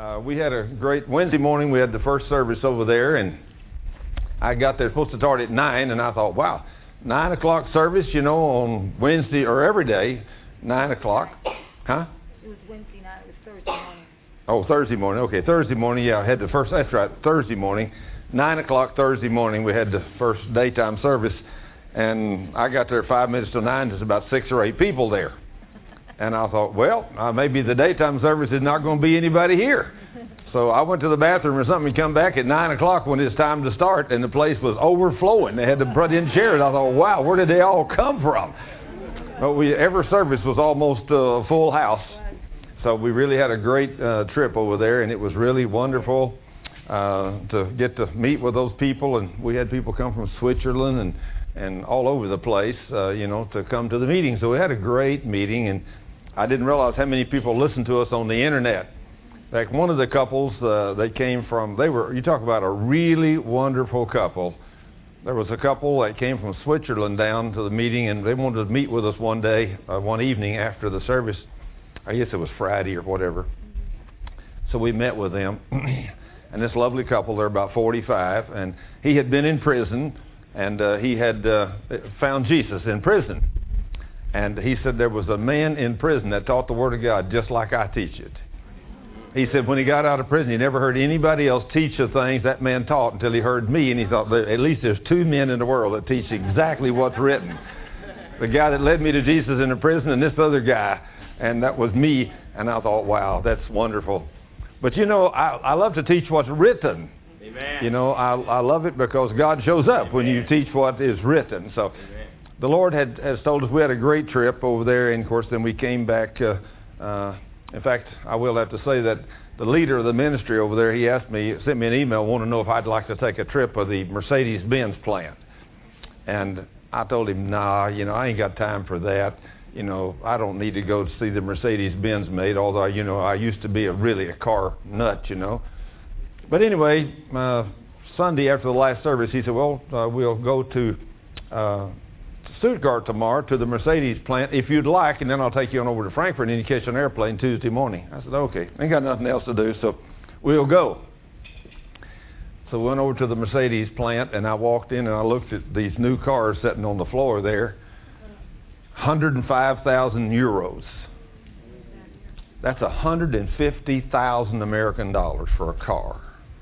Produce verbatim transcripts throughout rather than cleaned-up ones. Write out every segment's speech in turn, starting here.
Uh, we had a great Wednesday morning. We had the first service over there, and I got there supposed to start at nine, and I thought, wow, nine o'clock service, you know, on Wednesday or every day, nine o'clock, huh? It was Wednesday night. It was Thursday morning. Oh, Thursday morning. Okay, Thursday morning. Yeah, I had the first. That's right, Thursday morning, nine o'clock Thursday morning. We had the first daytime service, and I got there five minutes to nine. There's about six or eight people there. And I thought, well, uh, maybe the daytime service is not going to be anybody here. So I went to the bathroom or something and come back at nine o'clock when it's time to start, and the place was overflowing. They had to put in chairs. I thought, wow, where did they all come from? But we, every service was almost a uh, full house. So we really had a great uh, trip over there, and it was really wonderful uh, to get to meet with those people. And we had people come from Switzerland and, and all over the place, uh, you know, to come to the meeting. So we had a great meeting, and I didn't realize how many people listened to us on the internet. Like one of the couples, uh, they came from, they were, you talk about a really wonderful couple. There was a couple that came from Switzerland down to the meeting, and they wanted to meet with us one day, uh, one evening after the service. I guess it was Friday or whatever. So we met with them. And this lovely couple, they're about forty-five, and he had been in prison, and uh, he had uh, found Jesus in prison. And he said there was a man in prison that taught the Word of God just like I teach it. He said when he got out of prison, he never heard anybody else teach the things that man taught until he heard me. And he thought, at least there's two men in the world that teach exactly what's written. The guy that led me to Jesus in the prison and this other guy. And that was me. And I thought, wow, that's wonderful. But, you know, I, I love to teach what's written. Amen. You know, I, I love it because God shows up Amen. When you teach what is written. So Amen. The Lord had has told us we had a great trip over there. And, of course, then we came back. Uh, uh, in fact, I will have to say that the leader of the ministry over there, he asked me, sent me an email, wanted to know if I'd like to take a trip of the Mercedes-Benz plant. And I told him, nah, you know, I ain't got time for that. You know, I don't need to go see the Mercedes-Benz made, although, you know, I used to be a really a car nut, you know. But anyway, uh, Sunday after the last service, he said, well, uh, we'll go to uh, Stuttgart tomorrow to the Mercedes plant if you'd like, and then I'll take you on over to Frankfurt and you catch an airplane Tuesday morning. I said, okay, ain't got nothing else to do, so we'll go. So we went over to the Mercedes plant, and I walked in and I looked at these new cars sitting on the floor there. one hundred five thousand euros. That's one hundred fifty thousand American dollars for a car.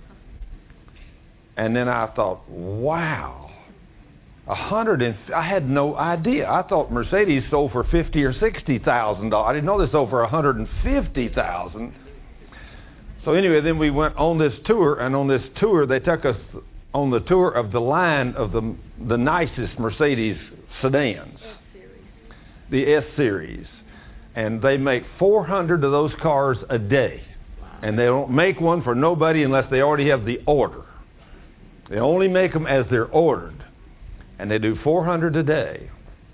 And then I thought, wow. A hundred and I had no idea. I thought Mercedes sold for fifty or sixty thousand dollars. I didn't know they sold for a hundred and fifty thousand. So anyway, then we went on this tour, and on this tour they took us on the tour of the line of the the nicest Mercedes sedans, the S series, and they make four hundred of those cars a day, and they don't make one for nobody unless they already have the order. They only make them as they're ordered. And they do four hundred a day.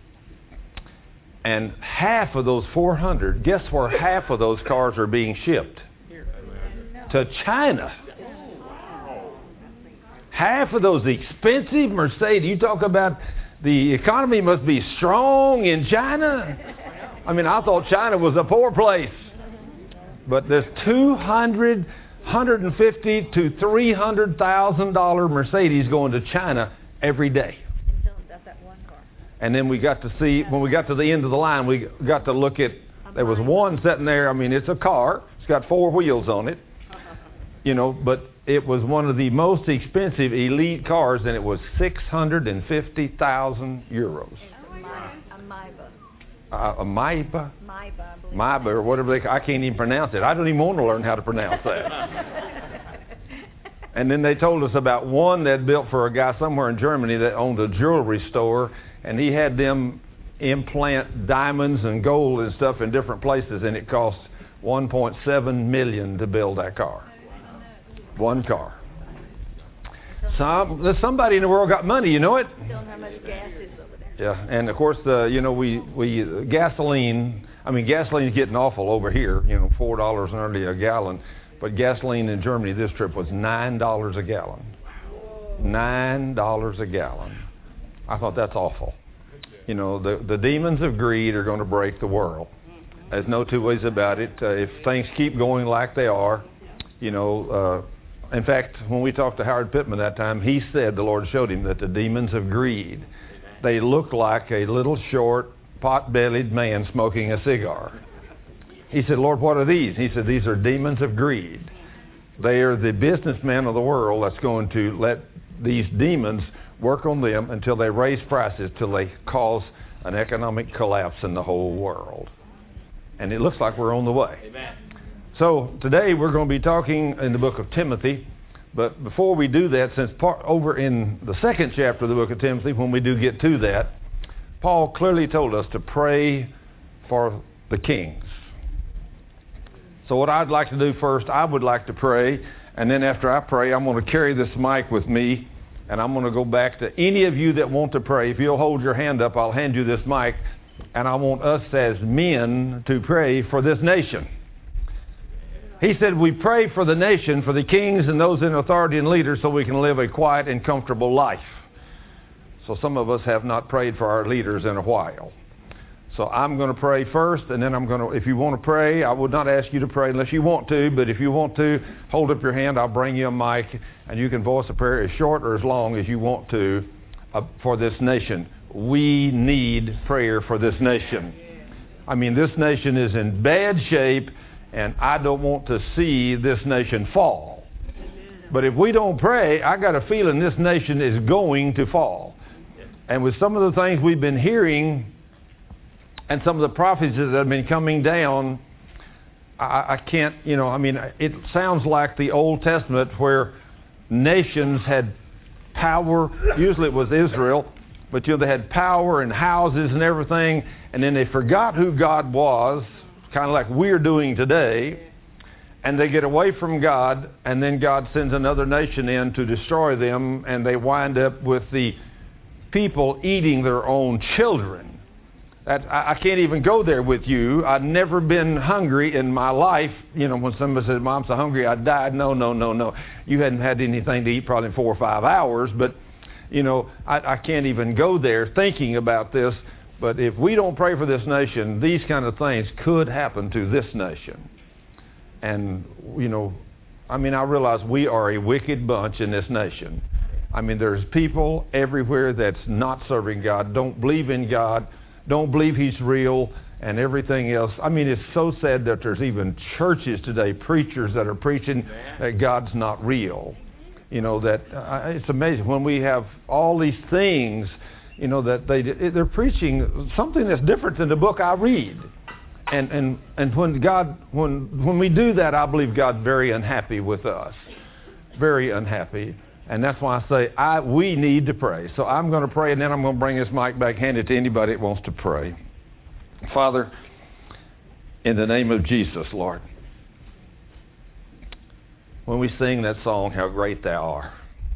And half of those four hundred, guess where half of those cars are being shipped? To China. Half of those expensive Mercedes. You talk about the economy must be strong in China. I mean, I thought China was a poor place. But there's two hundred, one hundred fifty to three hundred thousand dollar Mercedes going to China every day. And then we got to see, when we got to the end of the line, we got to look at, there was one sitting there, I mean, it's a car, it's got four wheels on it, you know, but it was one of the most expensive elite cars, and it was six hundred fifty thousand euros. A Maybach. Uh, a Maybach? Maybach, Maybach, or whatever they call it. I can't even pronounce it. I don't even want to learn how to pronounce that. And then they told us about one that built for a guy somewhere in Germany that owned a jewelry store, and he had them implant diamonds and gold and stuff in different places, and it cost one point seven million dollars to build that car. One car. Some, there's somebody in the world got money, you know it? Don't know how much gas is over there. Yeah, and of course, uh, you know, we, we uh, gasoline, I mean, gasoline's getting awful over here, you know, four dollars nearly a gallon. But gasoline in Germany this trip was nine dollars a gallon. nine dollars a gallon. I thought that's awful. You know, the, the demons of greed are going to break the world. There's no two ways about it. Uh, if things keep going like they are, You know, uh, in fact, when we talked to Howard Pittman that time, he said the Lord showed him that the demons of greed, they look like a little short, pot-bellied man smoking a cigar. He said, Lord, what are these? He said, these are demons of greed. They are the businessmen of the world that's going to let these demons work on them until they raise prices, till they cause an economic collapse in the whole world. And it looks like we're on the way. Amen. So today we're going to be talking in the book of Timothy. But before we do that, since part, over in the second chapter of the book of Timothy, when we do get to that, Paul clearly told us to pray for the kings. So what I'd like to do first, I would like to pray, and then after I pray, I'm going to carry this mic with me, and I'm going to go back to any of you that want to pray. If you'll hold your hand up, I'll hand you this mic, and I want us as men to pray for this nation. He said we pray for the nation, for the kings and those in authority and leaders, so we can live a quiet and comfortable life. So some of us have not prayed for our leaders in a while. So I'm going to pray first, and then I'm going to, if you want to pray, I would not ask you to pray unless you want to, but if you want to, hold up your hand, I'll bring you a mic, and you can voice a prayer as short or as long as you want to uh, for this nation. We need prayer for this nation. I mean, this nation is in bad shape, and I don't want to see this nation fall. But if we don't pray, I got a feeling this nation is going to fall. And with some of the things we've been hearing and some of the prophecies that have been coming down, I, I can't, you know, I mean, it sounds like the Old Testament where nations had power. Usually it was Israel, but, you know, they had power and houses and everything, and then they forgot who God was, kind of like we're doing today, and they get away from God, and then God sends another nation in to destroy them, and they wind up with the people eating their own children. That, I, I can't even go there with you. I've never been hungry in my life. You know, when somebody says, Mom, I'm so hungry I died. No, no, no, no. You hadn't had anything to eat probably in four or five hours, but, you know, I, I can't even go there thinking about this. But if we don't pray for this nation, these kind of things could happen to this nation. And, you know, I mean, I realize we are a wicked bunch in this nation. I mean, there's people everywhere that's not serving God, don't believe in God, don't believe He's real, and everything else. I mean, it's so sad that there's even churches today, preachers that are preaching that God's not real. You know, that uh, it's amazing when we have all these things, you know, that they, they're preaching something that's different than the book I read. And and and when God, when when we do that, I believe God's very unhappy with us. Very unhappy. And that's why I say I we need to pray. So I'm going to pray, and then I'm going to bring this mic back, hand it to anybody that wants to pray. Father, in the name of Jesus, Lord, when we sing that song, How Great Thou Art,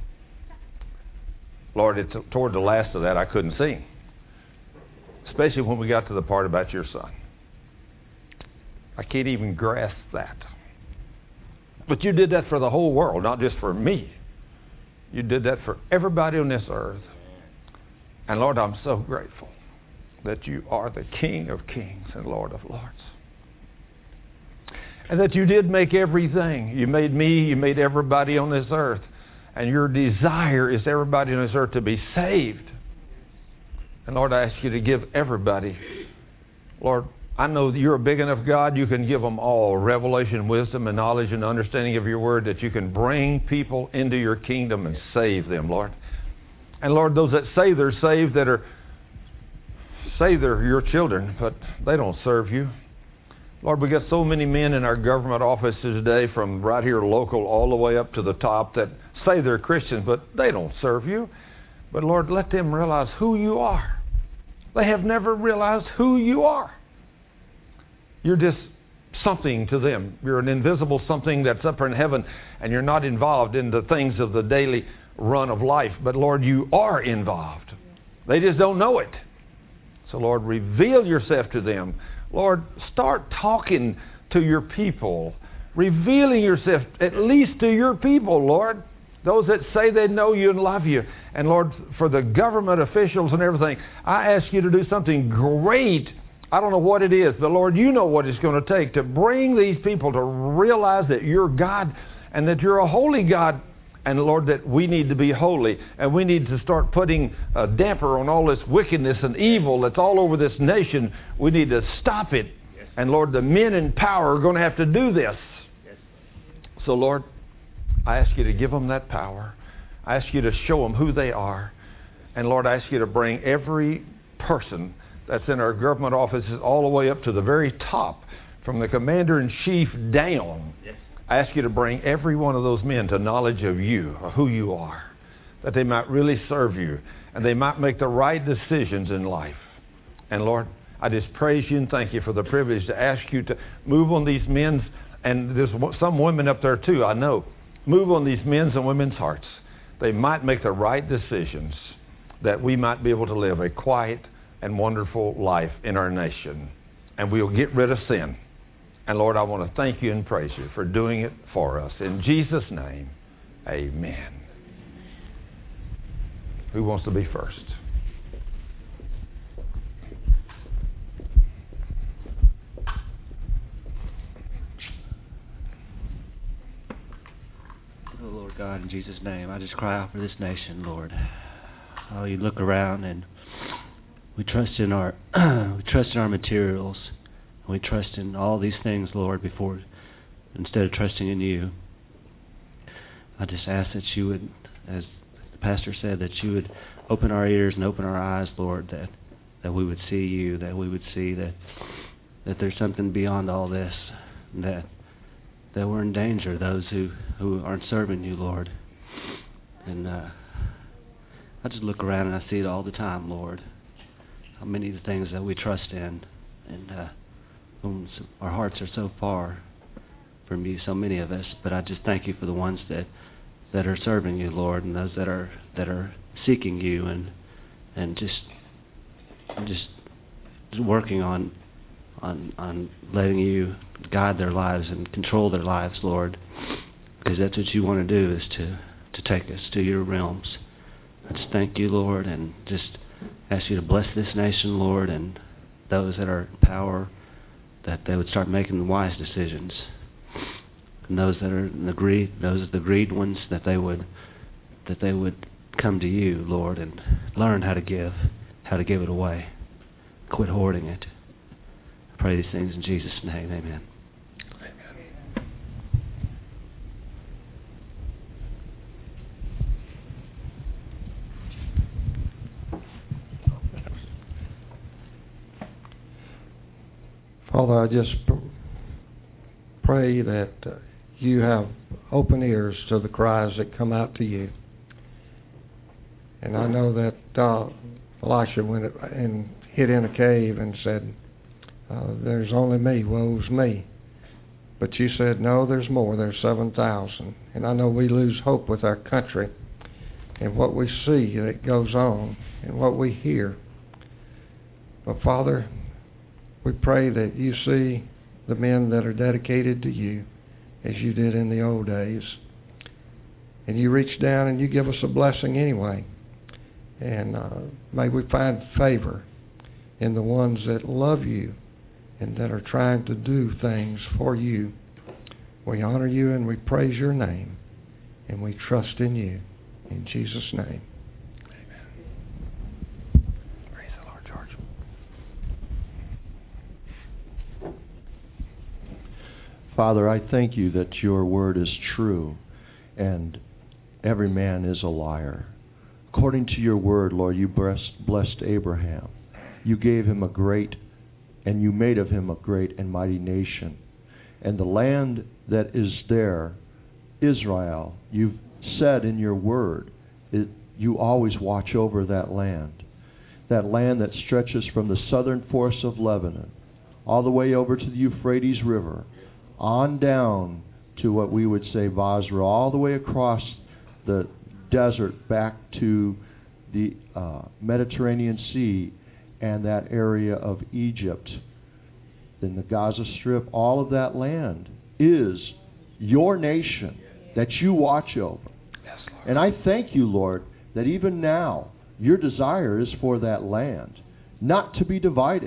Lord, it's toward the last of that I couldn't sing, especially when we got to the part about your son. I can't even grasp that. But you did that for the whole world, not just for me. You did that for everybody on this earth. And Lord, I'm so grateful that you are the King of kings and Lord of lords. And that you did make everything. You made me, you made everybody on this earth. And your desire is everybody on this earth to be saved. And Lord, I ask you to give everybody, Lord, I know that you're a big enough God, you can give them all revelation, wisdom, and knowledge and understanding of your word, that you can bring people into your kingdom and save them, Lord. And Lord, those that say they're saved, that are, say they're your children, but they don't serve you. Lord, we got so many men in our government offices today, from right here local all the way up to the top, that say they're Christians, but they don't serve you. But Lord, let them realize who you are. They have never realized who you are. You're just something to them. You're an invisible something that's up in heaven, and you're not involved in the things of the daily run of life. But Lord, you are involved. They just don't know it. So Lord, reveal yourself to them. Lord, start talking to your people, revealing yourself at least to your people, Lord. Those that say they know you and love you. And Lord, for the government officials and everything, I ask you to do something great I don't know what it is, but Lord, you know what it's going to take to bring these people to realize that you're God and that you're a holy God. And Lord, that we need to be holy, and we need to start putting a damper on all this wickedness and evil that's all over this nation. We need to stop it. Yes. And Lord, the men in power are going to have to do this. Yes. So Lord, I ask you to give them that power. I ask you to show them who they are. And Lord, I ask you to bring every person that's in our government offices all the way up to the very top, from the commander-in-chief down. Yes. I ask you to bring every one of those men to knowledge of you, or who you are, that they might really serve you, and they might make the right decisions in life. And Lord, I just praise you and thank you for the privilege to ask you to move on these men's, and there's some women up there too, I know, move on these men's and women's hearts. They might make the right decisions, that we might be able to live a quiet and wonderful life in our nation, and we'll get rid of sin. And Lord, I want to thank you and praise you for doing it for us. In Jesus' name, amen. Who wants to be first? Oh, Lord God, in Jesus' name, I just cry out for this nation, Lord. Oh, you look around and we trust in our we trust in our materials. We trust in all these things, Lord, before, instead of trusting in you. I just ask that you would, as the pastor said, that you would open our ears and open our eyes, Lord, that, that we would see you, that we would see that that there's something beyond all this, that that we're in danger, those who, who aren't serving you, Lord. And uh, I just look around and I see it all the time, Lord, how many of the things that we trust in, and uh, our hearts are so far from you, so many of us, but I just thank you for the ones that, that are serving you, Lord, and those that are that are seeking you and and just just, just working on on on letting you guide their lives and control their lives, Lord, because that's what you want to do, is to to take us to your realms. I just thank you, Lord, and just ask you to bless this nation, Lord, and those that are in power, that they would start making the wise decisions. And those that are in the greed, those are the greed ones, that they would that they would come to you, Lord, and learn how to give, how to give it away. Quit hoarding it. I pray these things in Jesus' name. Amen. Amen. Father, I just pr- pray that uh, you have open ears to the cries that come out to you. And I know that uh, Elisha went and hid in a cave and said, uh, there's only me, woe's me. But you said, no, there's more, there's seven thousand. And I know we lose hope with our country and what we see that goes on and what we hear. But Father, we pray that you see the men that are dedicated to you as you did in the old days. And you reach down and you give us a blessing anyway. And uh, may we find favor in the ones that love you and that are trying to do things for you. We honor you and we praise your name. And we trust in you. In Jesus' name. Father, I thank you that your word is true and every man is a liar. According to your word, Lord, you blessed Abraham. You gave him a great, and you made of him a great and mighty nation. And the land that is there, Israel, you've said in your word, it, you always watch over that land. That land that stretches from the southern forests of Lebanon all the way over to the Euphrates River, on down to what we would say Basra, all the way across the desert back to the uh, Mediterranean Sea and that area of Egypt. Then the Gaza Strip, all of that land is your nation that you watch over. Yes, Lord. And I thank you, Lord, that even now your desire is for that land not to be divided.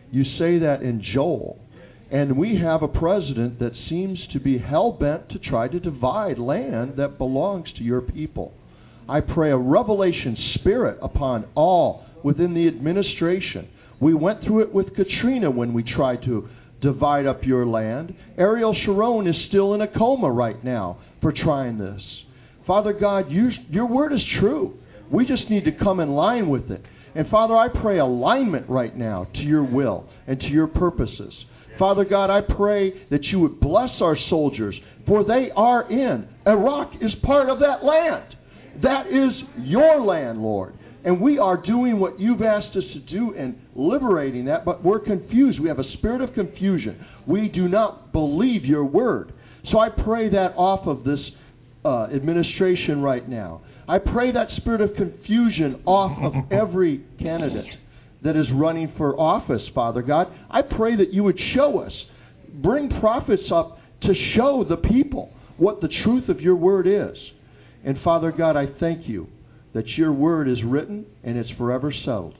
You say that in Joel. And we have a president that seems to be hell-bent to try to divide land that belongs to your people. I pray a revelation spirit upon all within the administration. We went through it with Katrina when we tried to divide up your land. Ariel Sharon is still in a coma right now for trying this. Father God, you, your word is true. We just need to come in line with it. And Father, I pray alignment right now to your will and to your purposes. Father God, I pray that you would bless our soldiers, for they are in. Iraq is part of that land. That is your land, Lord. And we are doing what you've asked us to do and liberating that, but we're confused. We have a spirit of confusion. We do not believe your word. So I pray that off of this uh, administration right now. I pray that spirit of confusion off of every candidate that is running for office, Father God. I pray that you would show us, bring prophets up to show the people what the truth of your word is. And Father God, I thank you that your word is written and it's forever settled.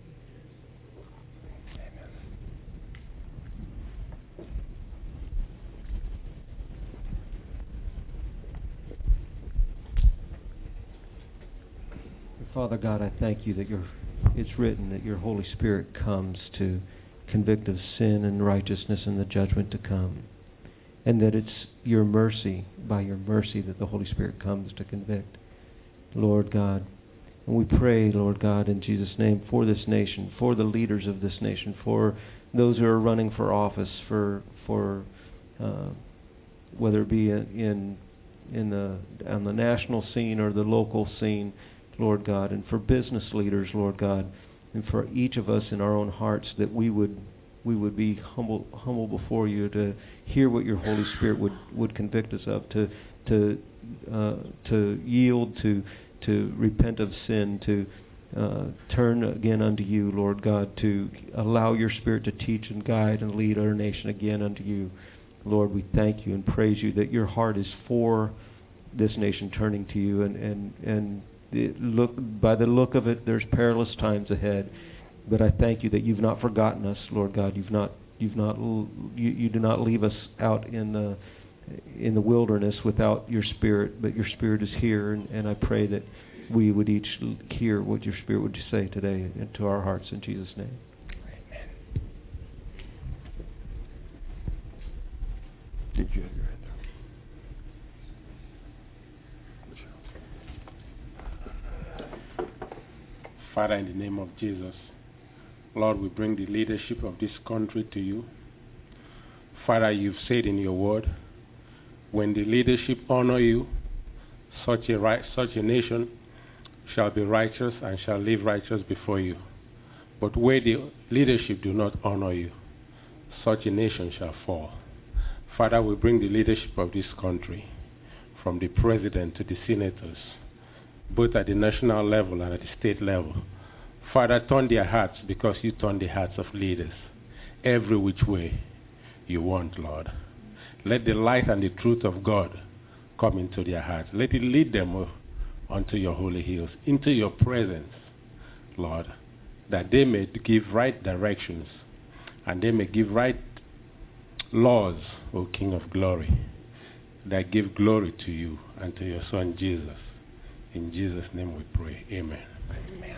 Father God, I thank you that you're it's written that your Holy Spirit comes to convict of sin and righteousness and the judgment to come. And that it's your mercy, by your mercy, that the Holy Spirit comes to convict. Lord God, and we pray, Lord God, in Jesus' name, for this nation, for the leaders of this nation, for those who are running for office, for for uh, whether it be in in the on the national scene or the local scene, Lord God, and for business leaders, Lord God, and for each of us in our own hearts, that we would we would be humble humble before you to hear what your Holy Spirit would, would convict us of, to to uh, to yield, to to repent of sin, to uh, turn again unto you, Lord God, to allow your Spirit to teach and guide and lead our nation again unto you. Lord, we thank you and praise you that your heart is for this nation turning to you, and and and it look by the look of it, there's perilous times ahead. But I thank you that you've not forgotten us, Lord God. You've not you've not you, you do not leave us out in the in the wilderness without your Spirit, but your Spirit is here, and, and I pray that we would each hear what your Spirit would say today into our hearts in Jesus' name. Amen. Did you have your hand there? Father, in the name of Jesus, Lord, we bring the leadership of this country to you. Father, you've said in your word, when the leadership honor you, such a right, such a nation shall be righteous and shall live righteous before you. But where the leadership do not honor you, such a nation shall fall. Father, we bring the leadership of this country, from the president to the senators, both at the national level and at the state level. Father, turn their hearts, because you turn the hearts of leaders every which way you want, Lord. Let the light and the truth of God come into their hearts. Let it lead them onto your holy hills, into your presence, Lord, that they may give right directions and they may give right laws, O King of glory, that give glory to you and to your Son Jesus. In Jesus' name we pray. Amen. Amen.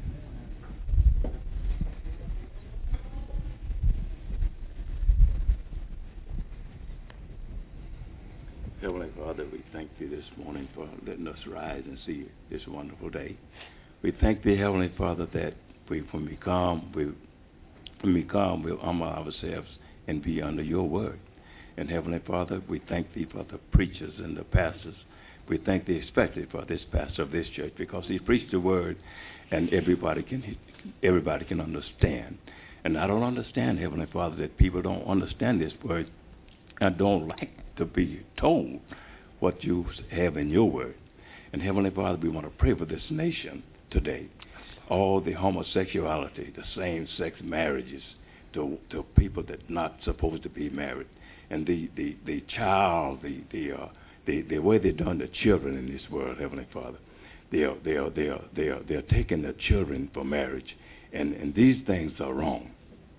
Heavenly Father, we thank thee this morning for letting us rise and see this wonderful day. We thank thee, Heavenly Father, that we, when we come, we, when we come, we'll humble ourselves and be under your word. And Heavenly Father, we thank thee for the preachers and the pastors. We thank thee especially for this pastor of this church, because he preached the word and everybody can, everybody can understand. And I don't understand, Heavenly Father, that people don't understand this word and don't like to be told what you have in your word. And Heavenly Father, we want to pray for this nation today. All the homosexuality, the same-sex marriages, to, to people that are not supposed to be married, and the, the, the child, the, the, uh, the, the way they've done the children in this world, Heavenly Father. They are, they are, they are, they are, they are taking the children for marriage, and, and these things are wrong.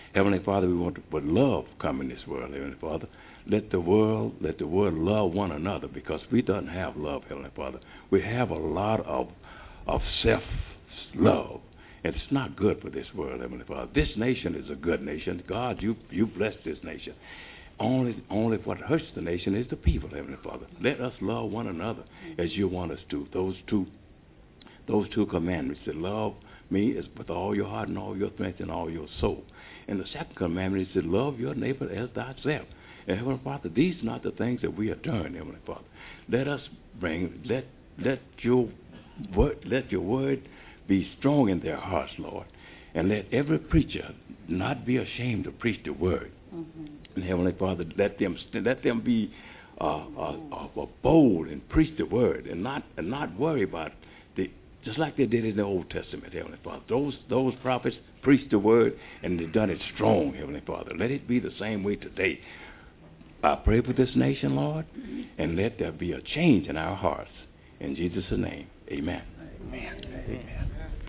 Heavenly Father, we want to put love come in this world, Heavenly Father. Let the world, let the world love one another, because we don't have love, Heavenly Father. We have a lot of, of self-love. And it's not good for this world, Heavenly Father. This nation is a good nation. God, you you blessed this nation. Only only what hurts the nation is the people, Heavenly Father. Let us love one another as you want us to. Those two those two commandments, to love me is with all your heart and all your strength and all your soul. And the second commandment is to love your neighbor as thyself. And Heavenly Father, these are not the things that we are doing, Heavenly Father. Let us bring let let your word let your word be strong in their hearts, Lord. And let every preacher not be ashamed to preach the word. Mm-hmm. And Heavenly Father, let them let them be uh, uh, uh, bold and preach the word, and not and not worry about the just like they did in the Old Testament, Heavenly Father. Those those prophets preached the word, and they done it strong, Heavenly Father. Let it be the same way today. I pray for this nation, Lord, and let there be a change in our hearts. In Jesus' name, amen. Amen. Amen.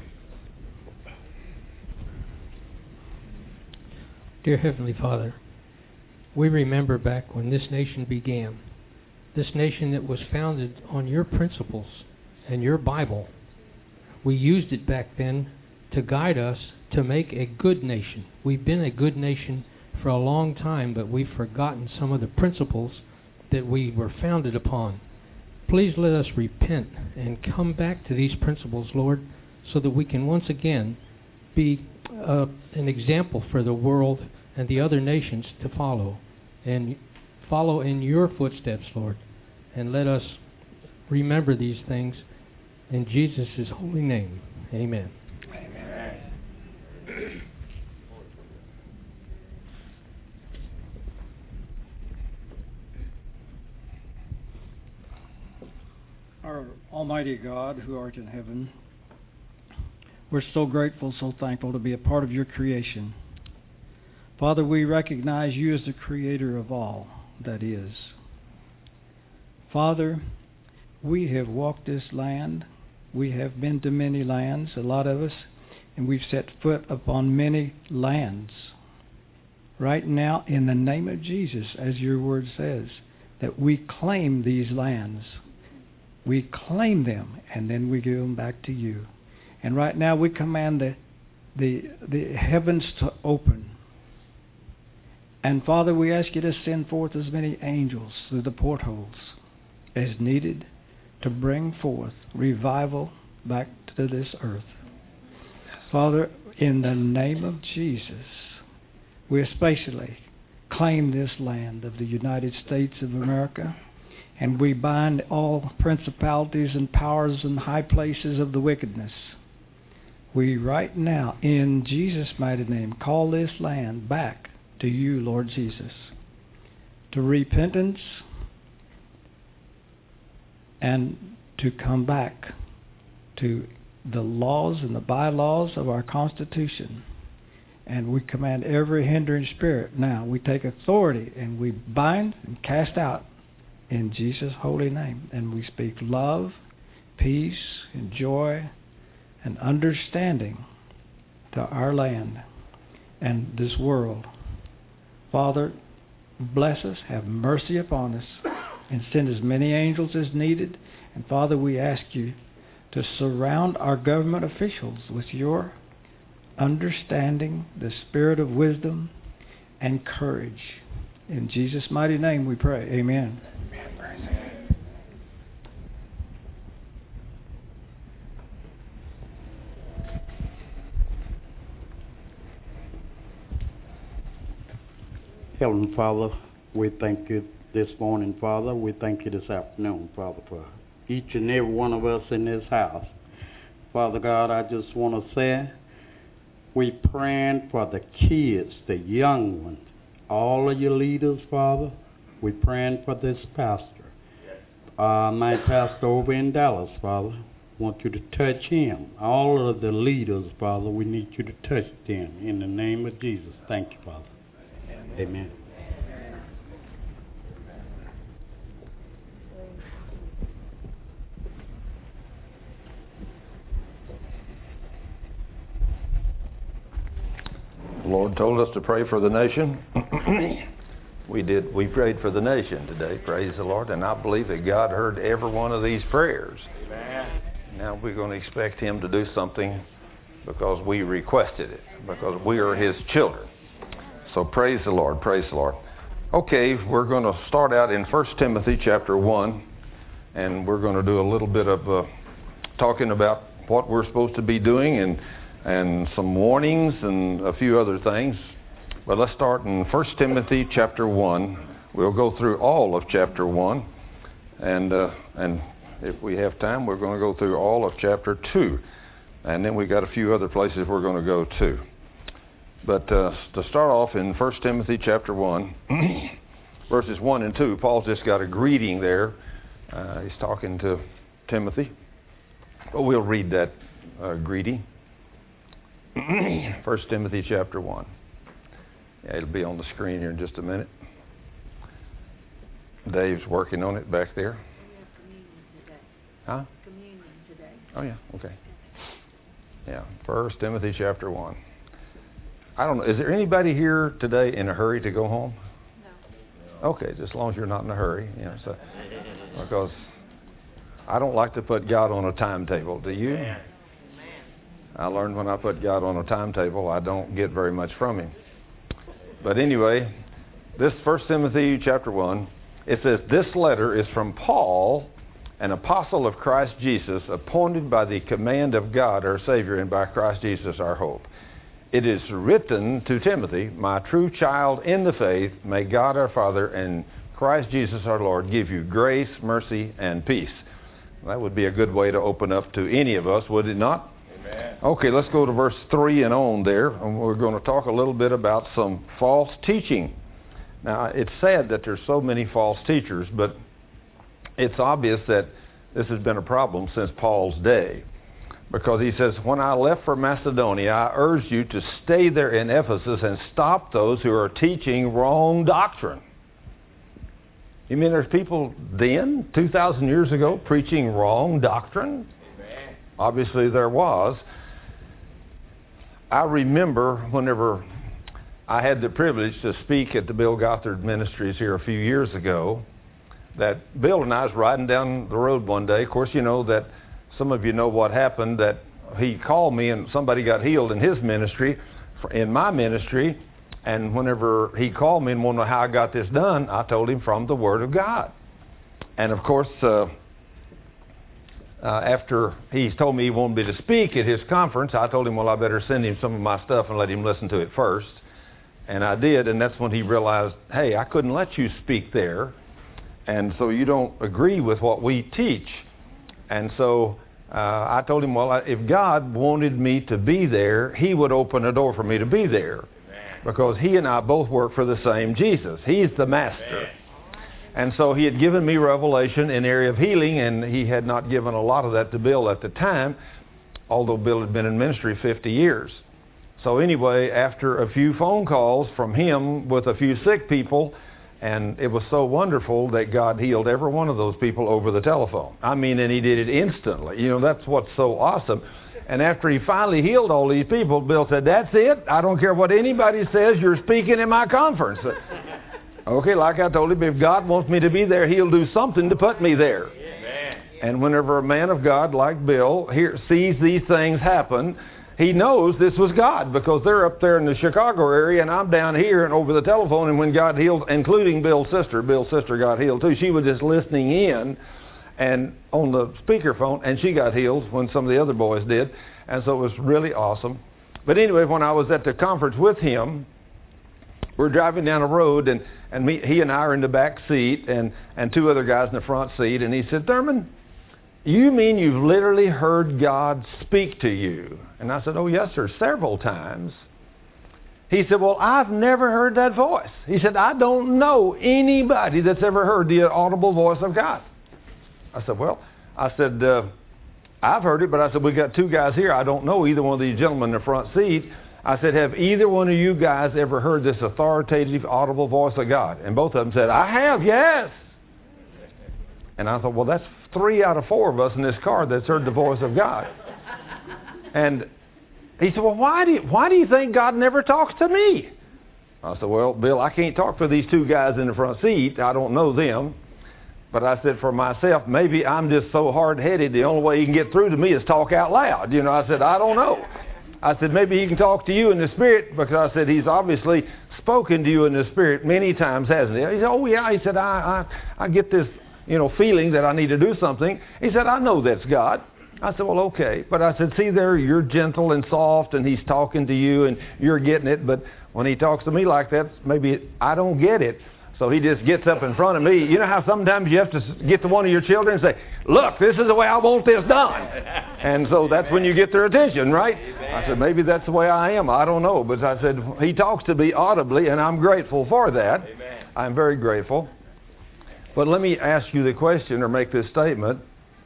Dear Heavenly Father, we remember back when this nation began, this nation that was founded on your principles and your Bible. We used it back then to guide us to make a good nation. We've been a good nation for a long time, but we've forgotten some of the principles that we were founded upon. Please let us repent and come back to these principles, Lord, so that we can once again be uh, an example for the world and the other nations to follow. And follow in your footsteps, Lord. And let us remember these things in Jesus' holy name. Amen. Amen. Our Almighty God, who art in heaven, we're so grateful, so thankful to be a part of your creation. Father, we recognize you as the creator of all that is. Father, we have walked this land. We have been to many lands, a lot of us, and we've set foot upon many lands. Right now, in the name of Jesus, as your word says, that we claim these lands. We claim them, and then we give them back to you. And right now we command the, the, the heavens to open. And Father, we ask you to send forth as many angels through the portholes as needed to bring forth revival back to this earth. Father, in the name of Jesus, we especially claim this land of the United States of America, and we bind all principalities and powers and high places of the wickedness. We right now, in Jesus' mighty name, call this land back to you, Lord Jesus, to repentance and to come back to the laws and the bylaws of our Constitution. And we command every hindering spirit now. We take authority and we bind and cast out in Jesus' holy name. And we speak love, peace, and joy, and understanding to our land and this world. Father, bless us, have mercy upon us, and send as many angels as needed. And Father, we ask you to surround our government officials with your understanding, the spirit of wisdom and courage. In Jesus' mighty name we pray. Amen. Heavenly Father, we thank you this morning, Father. We thank you this afternoon, Father, for each and every one of us in this house. Father God, I just want to say, we praying for the kids, the young ones, all of your leaders, Father. We praying for this pastor, uh, my pastor over in Dallas, Father. Want you to touch him. All of the leaders, Father, we need you to touch them in the name of Jesus. Thank you, Father. Amen. The Lord Lord told us to pray for the nation. We did. We prayed for the nation today, praise the Lord, and I believe that God heard every one of these prayers. Amen. Now we're going to expect Him to do something because we requested it, because we are His children. So praise the Lord, praise the Lord. Okay, we're going to start out in First Timothy chapter one, and we're going to do a little bit of uh, talking about what we're supposed to be doing and and some warnings and a few other things. But let's start in First Timothy chapter one. We'll go through all of chapter one, and uh, and if we have time, we're going to go through all of chapter two, and then we got a few other places we're going to go to. But uh, to start off in First Timothy chapter one, verses one and two, Paul's just got a greeting there. Uh, he's talking to Timothy. But we'll read that uh, greeting. First Timothy chapter one. Yeah, it'll be on the screen here in just a minute. Dave's working on it back there. We have communion today. Huh? Communion today. Oh, yeah, okay. Yeah, First Timothy chapter one. I don't know, is there anybody here today in a hurry to go home? No. Okay, just as long as you're not in a hurry. You know, so, because I don't like to put God on a timetable. Do you? Amen. I learned when I put God on a timetable, I don't get very much from Him. But anyway, this First Timothy chapter one, it says, "This letter is from Paul, an apostle of Christ Jesus, appointed by the command of God our Savior and by Christ Jesus our hope. It is written to Timothy, my true child in the faith, may God our Father and Christ Jesus our Lord give you grace, mercy, and peace." That would be a good way to open up to any of us, would it not? Amen. Okay, let's go to verse three and on there, and we're going to talk a little bit about some false teaching. Now, it's sad that there's so many false teachers, but it's obvious that this has been a problem since Paul's day. Because he says, "When I left for Macedonia, I urged you to stay there in Ephesus and stop those who are teaching wrong doctrine." You mean there's people then, two thousand years ago, preaching wrong doctrine? Amen. Obviously there was. I remember whenever I had the privilege to speak at the Bill Gothard Ministries here a few years ago, that Bill and I was riding down the road one day. Of course, you know that some of you know what happened, that he called me and somebody got healed in his ministry, in my ministry. And whenever he called me and wanted to know how I got this done, I told him from the Word of God. And of course, uh, uh, after he told me he wanted me to speak at his conference, I told him, well, I better send him some of my stuff and let him listen to it first. And I did, and that's when he realized, hey, I couldn't let you speak there. And so you don't agree with what we teach. And so uh, I told him, well, if God wanted me to be there, He would open a door for me to be there. Because He and I both work for the same Jesus. He's the master. And so He had given me revelation in the area of healing, and He had not given a lot of that to Bill at the time, although Bill had been in ministry fifty years. So anyway, after a few phone calls from him with a few sick people, and it was so wonderful that God healed every one of those people over the telephone. I mean, and He did it instantly. You know, that's what's so awesome. And after He finally healed all these people, Bill said, "That's it. I don't care what anybody says. You're speaking in my conference." Okay, like I told him, if God wants me to be there, He'll do something to put me there. Amen. And whenever a man of God like Bill here sees these things happen, he knows this was God, because they're up there in the Chicago area and I'm down here and over the telephone. And when God healed, including Bill's sister, Bill's sister got healed too. She was just listening in and on the speakerphone, and she got healed when some of the other boys did. And so it was really awesome. But anyway, when I was at the conference with him, we're driving down the road, and, and me, he and I are in the back seat, and, and two other guys in the front seat. And he said, "Thurman, you mean you've literally heard God speak to you?" And I said, "Oh, yes, sir, several times." He said, "Well, I've never heard that voice." He said, "I don't know anybody that's ever heard the audible voice of God." I said, "Well," I said, uh, "I've heard it, but," I said, "we got two guys here. I don't know either one of these gentlemen in the front seat." I said, "Have either one of you guys ever heard this authoritative, audible voice of God?" And both of them said, "I have, yes." And I thought, well, that's three out of four of us in this car that's heard the voice of God. And he said, well, why do you, why do you think God never talks to me? I said, well, Bill, I can't talk for these two guys in the front seat. I don't know them. But I said, for myself, maybe I'm just so hard-headed, the only way he can get through to me is talk out loud. You know, I said, I don't know. I said, maybe he can talk to you in the Spirit, because I said, he's obviously spoken to you in the Spirit many times, hasn't he? He said, oh, yeah. He said, I, I, I get this, you know, feeling that I need to do something. He said, I know that's God. I said, well, okay. But I said, see there, you're gentle and soft, and he's talking to you, and you're getting it. But when he talks to me like that, maybe I don't get it. So he just gets up in front of me. You know how sometimes you have to get to one of your children and say, look, this is the way I want this done. And so that's when you get their attention, right? I said, maybe that's the way I am. I don't know. But I said, he talks to me audibly, and I'm grateful for that. I'm very grateful. But let me ask you the question, or make this statement.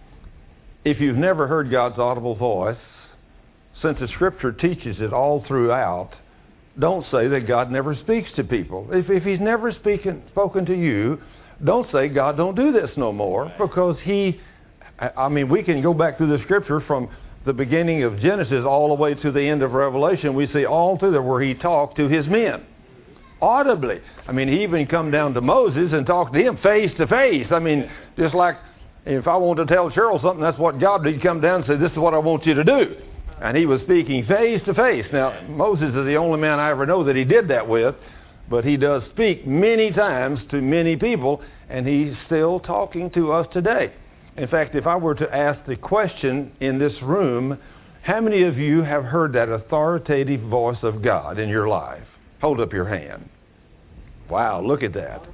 If you've never heard God's audible voice, since the Scripture teaches it all throughout, don't say that God never speaks to people. If, if he's never speaking, spoken to you, don't say God don't do this no more, because he, I mean, we can go back through the Scripture from the beginning of Genesis all the way to the end of Revelation. We see all through there where he talked to his men audibly. I mean, he even come down to Moses and talked to him face to face. I mean, just like if I want to tell Cheryl something, that's what God did. He'd come down and say, this is what I want you to do. And he was speaking face to face. Now, Moses is the only man I ever know that he did that with, but he does speak many times to many people, and he's still talking to us today. In fact, if I were to ask the question in this room, how many of you have heard that authoritative voice of God in your life? Hold up your hand. Wow, look at that.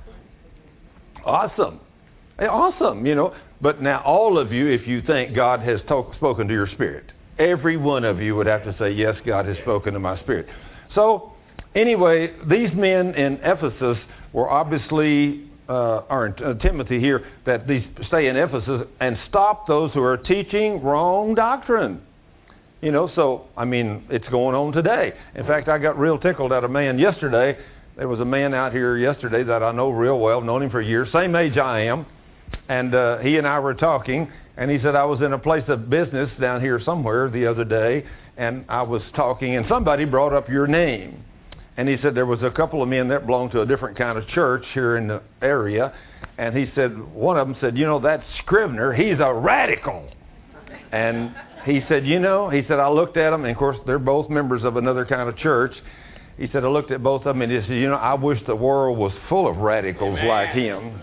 Awesome. Awesome, you know. But now all of you, if you think God has talk, spoken to your spirit, every one of you would have to say, yes, God has spoken to my spirit. So, anyway, these men in Ephesus were obviously, uh, or in uh, Timothy here, that these stay in Ephesus and stop those who are teaching wrong doctrine. You know, so, I mean, it's going on today. In fact, I got real tickled at a man yesterday. There was a man out here yesterday that I know real well, known him for years, same age I am. And uh, he and I were talking, and he said, I was in a place of business down here somewhere the other day, and I was talking, and somebody brought up your name. And he said there was a couple of men that belonged to a different kind of church here in the area, and he said, one of them said, you know, that Scrivener, he's a radical. And he said, you know, he said, I looked at them, and of course, they're both members of another kind of church. He said, I looked at both of them, and he said, you know, I wish the world was full of radicals Amen. Like him.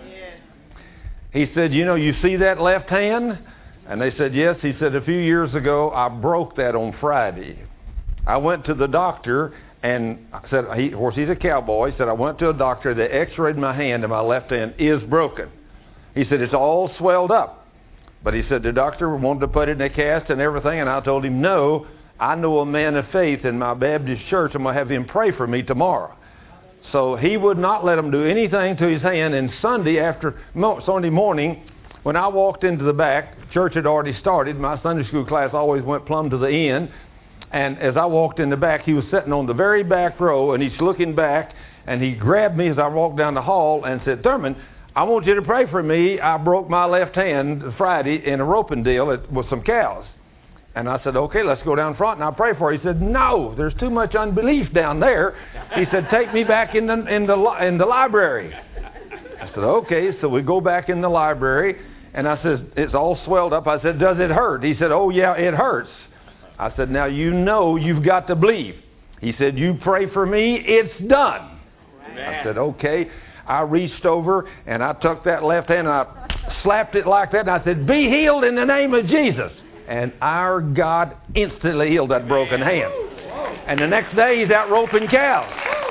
He said, you know, you see that left hand? And they said, yes. He said, a few years ago, I broke that on Friday. I went to the doctor, and I said, he, of course, he's a cowboy. He said, I went to a doctor. They x-rayed my hand, and my left hand is broken. He said, it's all swelled up. But he said, the doctor wanted to put it in a cast and everything, and I told him, no, I know a man of faith in my Baptist church. I'm going to have him pray for me tomorrow. So he would not let him do anything to his hand. And Sunday after Sunday morning, when I walked into the back, church had already started. My Sunday school class always went plumb to the end. And as I walked in the back, he was sitting on the very back row, and he's looking back, and he grabbed me as I walked down the hall and said, Thurman, I want you to pray for me. I broke my left hand Friday in a roping deal with some cows. And I said, okay, let's go down front and I'll pray for you. He said, no, there's too much unbelief down there. He said, take me back in the, in the, in the library. I said, okay. So we go back in the library, and I said, it's all swelled up. I said, does it hurt? He said, oh, yeah, it hurts. I said, now you know you've got to believe. He said, you pray for me, it's done. Amen. I said, okay. I reached over, and I took that left hand, and I slapped it like that, and I said, be healed in the name of Jesus. And our God instantly healed that broken hand. And the next day, he's out roping cows.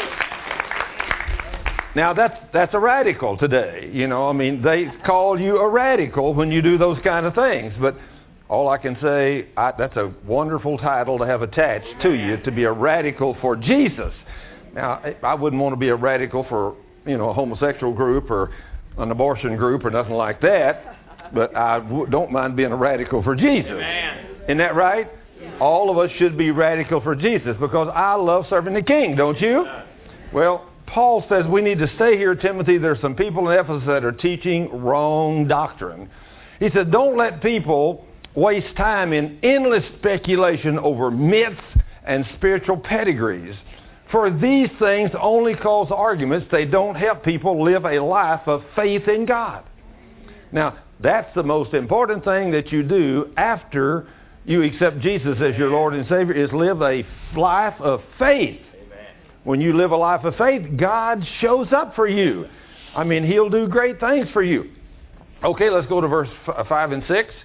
Now, that's that's a radical today. You know, I mean, they call you a radical when you do those kind of things. But all I can say, I, that's a wonderful title to have attached to you, to be a radical for Jesus. Now, I wouldn't want to be a radical for, you know, a homosexual group or an abortion group or nothing like that. But I w- don't mind being a radical for Jesus. Amen. Isn't that right? Yeah. All of us should be radical for Jesus, because I love serving the King, don't you? Well, Paul says we need to stay here, Timothy. There's some people in Ephesus that are teaching wrong doctrine. He said, don't let people waste time in endless speculation over myths and spiritual pedigrees. For these things only cause arguments. They don't help people live a life of faith in God. Now, that's the most important thing that you do after you accept Jesus as your Lord and Savior, is live a life of faith. When you live a life of faith, God shows up for you. I mean, He'll do great things for you. Okay, let's go to verse five and six.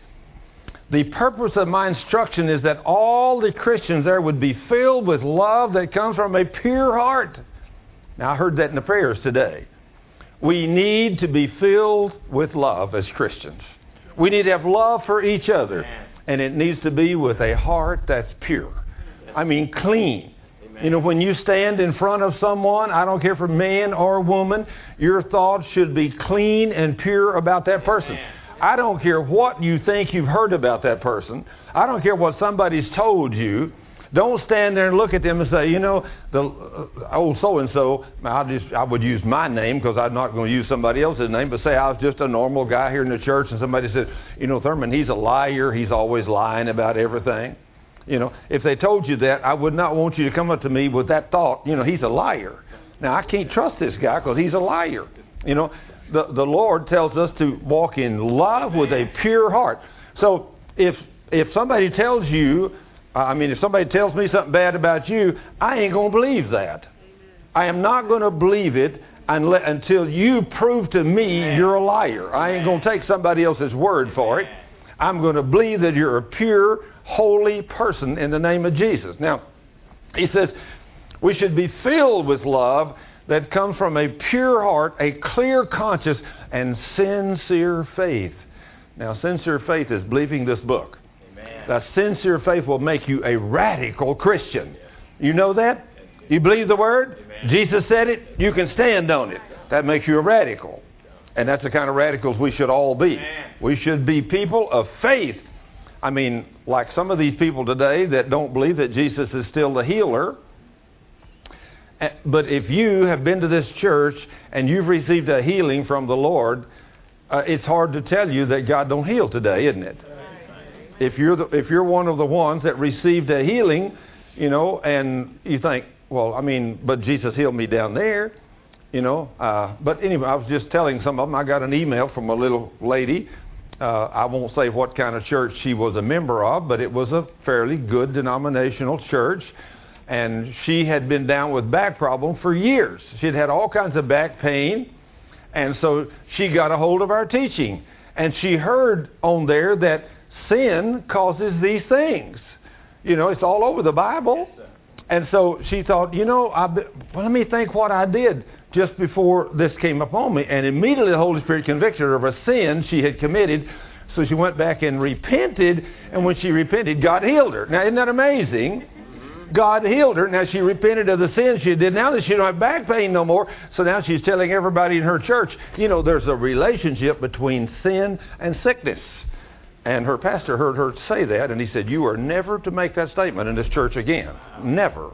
The purpose of my instruction is that all the Christians there would be filled with love that comes from a pure heart. Now, I heard that in the prayers today. We need to be filled with love as Christians. We need to have love for each other. And it needs to be with a heart that's pure. I mean, clean. You know, when you stand in front of someone, I don't care if man or woman, your thoughts should be clean and pure about that person. I don't care what you think you've heard about that person. I don't care what somebody's told you. Don't stand there and look at them and say, you know, the uh, old so-and-so, I just I would use my name because I'm not going to use somebody else's name, but say I was just a normal guy here in the church and somebody said, you know, Thurman, he's a liar. He's always lying about everything. You know, if they told you that, I would not want you to come up to me with that thought, you know, he's a liar. Now, I can't trust this guy because he's a liar. You know, the, the Lord tells us to walk in love with a pure heart. So if if somebody tells you, I mean, if somebody tells me something bad about you, I ain't going to believe that. I am not going to believe it unless, until you prove to me you're a liar. I ain't going to take somebody else's word for it. I'm going to believe that you're a pure, holy person in the name of Jesus. Now, he says we should be filled with love that comes from a pure heart, a clear conscience, and sincere faith. Now, sincere faith is believing this book. Amen. That sincere faith will make you a radical Christian. You know that? You believe the Word? Amen. Jesus said it. You can stand on it. That makes you a radical. And that's the kind of radicals we should all be. Amen. We should be people of faith. I mean, like some of these people today that don't believe that Jesus is still the healer. But if you have been to this church and you've received a healing from the Lord, uh, it's hard to tell you that God don't heal today, isn't it? If you're the, if you're one of the ones that received a healing, you know, and you think, well, I mean, but Jesus healed me down there, you know. Uh, but anyway, I was just telling some of them, I got an email from a little lady. Uh, I won't say what kind of church she was a member of, but it was a fairly good denominational church. And she had been down with back problem for years. She'd had all kinds of back pain. And so she got a hold of our teaching. And she heard on there that sin causes these things. You know, it's all over the Bible. Yes, and so she thought, you know, I be, well, let me think what I did just before this came upon me. And immediately the Holy Spirit convicted her of a sin she had committed. So she went back and repented. And when she repented, God healed her. Now, isn't that amazing? God healed her. Now she repented of the sins she did. Now that she don't have back pain no more, so now she's telling everybody in her church, you know, there's a relationship between sin and sickness. And her pastor heard her say that, and he said, you are never to make that statement in this church again. Never.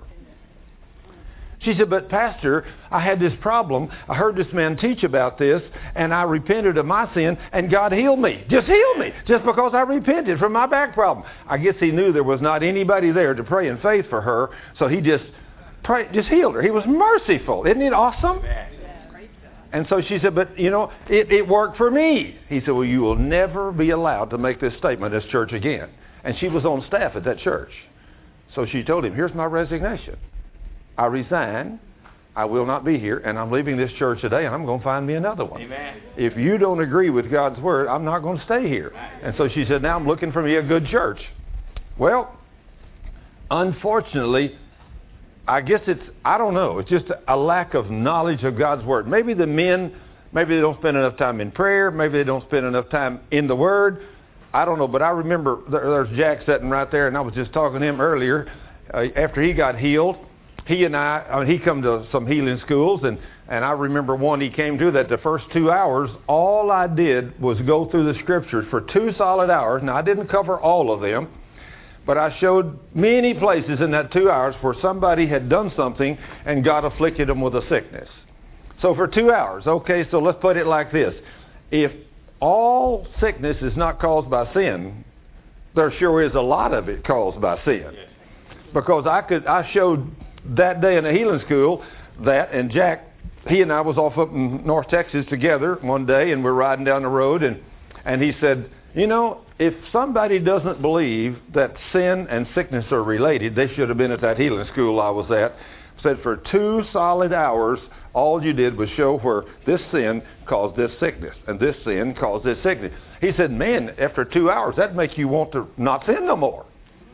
She said, but Pastor, I had this problem. I heard this man teach about this, and I repented of my sin, and God healed me. Just healed me, just because I repented from my back problem. I guess he knew there was not anybody there to pray in faith for her, so he just prayed, just healed her. He was merciful. Isn't it awesome? And so she said, but, you know, it, it worked for me. He said, well, you will never be allowed to make this statement in this church again. And she was on staff at that church. So she told him, here's my resignation. I resign, I will not be here, and I'm leaving this church today, and I'm going to find me another one. Amen. If you don't agree with God's Word, I'm not going to stay here. And so she said, now I'm looking for me a good church. Well, unfortunately, I guess it's, I don't know, it's just a lack of knowledge of God's Word. Maybe the men, maybe they don't spend enough time in prayer, maybe they don't spend enough time in the Word. I don't know, but I remember, there's Jack sitting right there, and I was just talking to him earlier, uh, after he got healed. He and I, I mean, he come to some healing schools, and, and I remember one he came to that the first two hours, all I did was go through the Scriptures for two solid hours. Now, I didn't cover all of them, but I showed many places in that two hours where somebody had done something and God afflicted them with a sickness. So for two hours, okay, so let's put it like this. If all sickness is not caused by sin, there sure is a lot of it caused by sin. because I could. I showed that day in the healing school that, and Jack, he and I was off up in North Texas together one day, and we're riding down the road, and and he said, you know, if somebody doesn't believe that sin and sickness are related, they should have been at that healing school I was at. Said for two solid hours, all you did was show where this sin caused this sickness, and this sin caused this sickness. He said, man, after two hours, that'd make you want to not sin no more.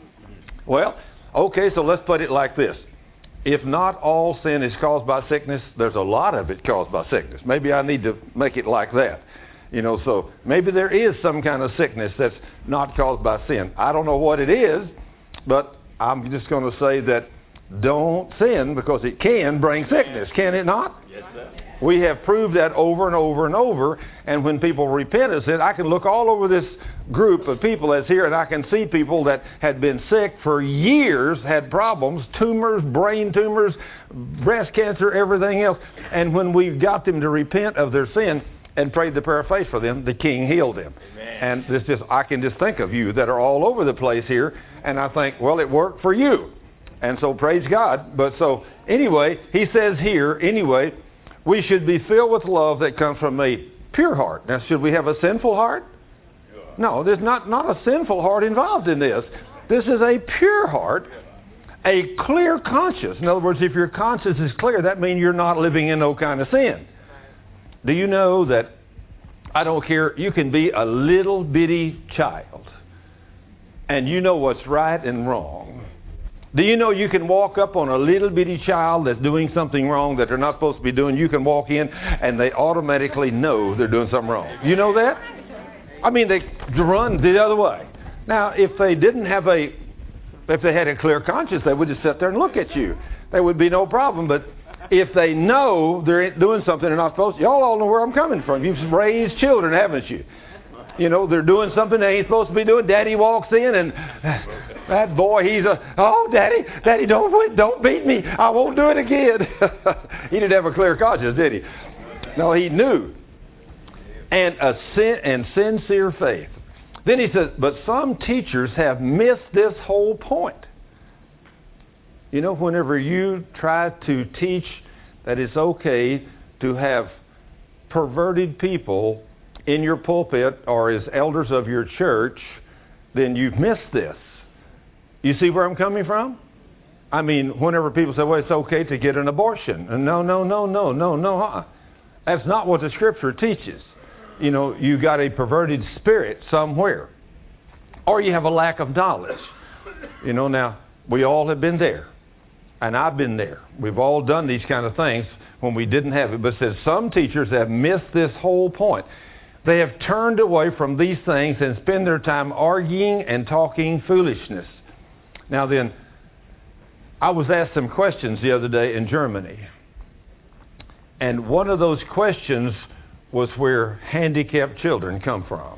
Well, okay, so let's put it like this. If not all sin is caused by sickness, there's a lot of it caused by sickness. Maybe I need to make it like that. You know, so maybe there is some kind of sickness that's not caused by sin. I don't know what it is, but I'm just going to say that don't sin, because it can bring sickness, can it not? Yes, sir. We have proved that over and over and over, and when people repent of sin, I can look all over this group of people that's here, and I can see people that had been sick for years, had problems, tumors, brain tumors, breast cancer, everything else, and when we got them to repent of their sin and prayed the prayer of faith for them, the King healed them. Amen. And this just, I can just think of you that are all over the place here, and I think, well, it worked for you. And so praise God. But so anyway, he says here, anyway, we should be filled with love that comes from a pure heart. Now, should we have a sinful heart? No, there's not, not a sinful heart involved in this. This is a pure heart, a clear conscience. In other words, if your conscience is clear, that means you're not living in no kind of sin. Do you know that, I don't care, you can be a little bitty child, and you know what's right and wrong. Do you know you can walk up on a little bitty child that's doing something wrong that they're not supposed to be doing? You can walk in and they automatically know they're doing something wrong. You know that? I mean, they run the other way. Now, if they didn't have a, if they had a clear conscience, they would just sit there and look at you. There would be no problem. But if they know they're doing something they're not supposed to, y'all all know where I'm coming from. You've raised children, haven't you? You know, they're doing something they ain't supposed to be doing. Daddy walks in and that boy, he's a, oh, Daddy, Daddy, don't don't beat me. I won't do it again. He didn't have a clear conscience, did he? No, he knew. And a sin, and sincere faith. Then he says, but some teachers have missed this whole point. You know, whenever you try to teach that it's okay to have perverted people in your pulpit or as elders of your church, then you've missed this. You see where I'm coming from? I mean, whenever people say, well, it's okay to get an abortion. And no, no, no, no, no, no. Uh-uh. That's not what the Scripture teaches. You know, you got a perverted spirit somewhere. Or you have a lack of knowledge. You know, now, we all have been there. And I've been there. We've all done these kind of things when we didn't have it. But it says some teachers have missed this whole point. They have turned away from these things and spend their time arguing and talking foolishness. Now then, I was asked some questions the other day in Germany. And one of those questions was where handicapped children come from.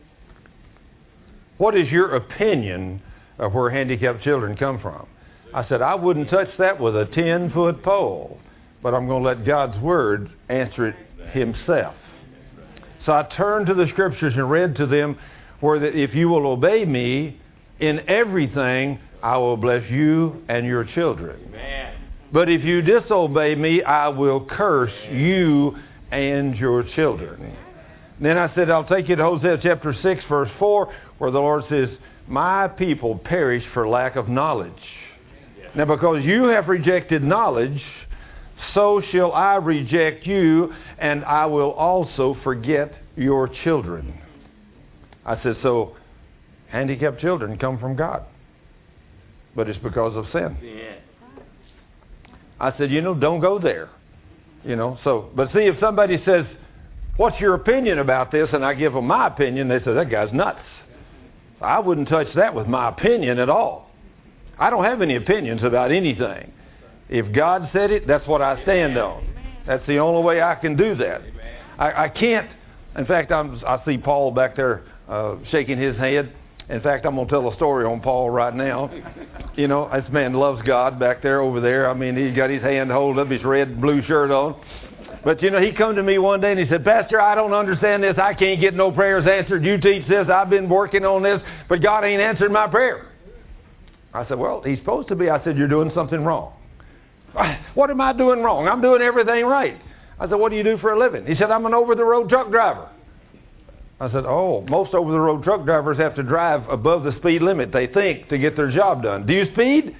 What is your opinion of where handicapped children come from? I said, I wouldn't touch that with a ten-foot pole, but I'm going to let God's Word answer it Himself. So I turned to the Scriptures and read to them where that if you will obey me in everything, I will bless you and your children. Amen. But if you disobey me, I will curse you and your children. And then I said, I'll take you to Hosea chapter six, verse four, where the Lord says, my people perish for lack of knowledge. Now, because you have rejected knowledge, so shall I reject you, and I will also forget your children. I said, so handicapped children come from God. But it's because of sin. Yeah. I said, you know, don't go there. You know, so, but see, if somebody says, what's your opinion about this? And I give them my opinion, they say, that guy's nuts. I wouldn't touch that with my opinion at all. I don't have any opinions about anything. If God said it, that's what I stand on. That's the only way I can do that. I, I can't. In fact, I'm, I see Paul back there uh, shaking his head. In fact, I'm going to tell a story on Paul right now. You know, this man loves God back there, over there. I mean, he's got his hand hold up, his red blue shirt on. But, you know, he come to me one day and he said, Pastor, I don't understand this. I can't get no prayers answered. You teach this. I've been working on this, but God ain't answered my prayer. I said, well, he's supposed to be. I said, you're doing something wrong. What am I doing wrong? I'm doing everything right. I said, what do you do for a living? He said, I'm an over-the-road truck driver. I said, oh, most over-the-road truck drivers have to drive above the speed limit, they think, to get their job done. Do you speed?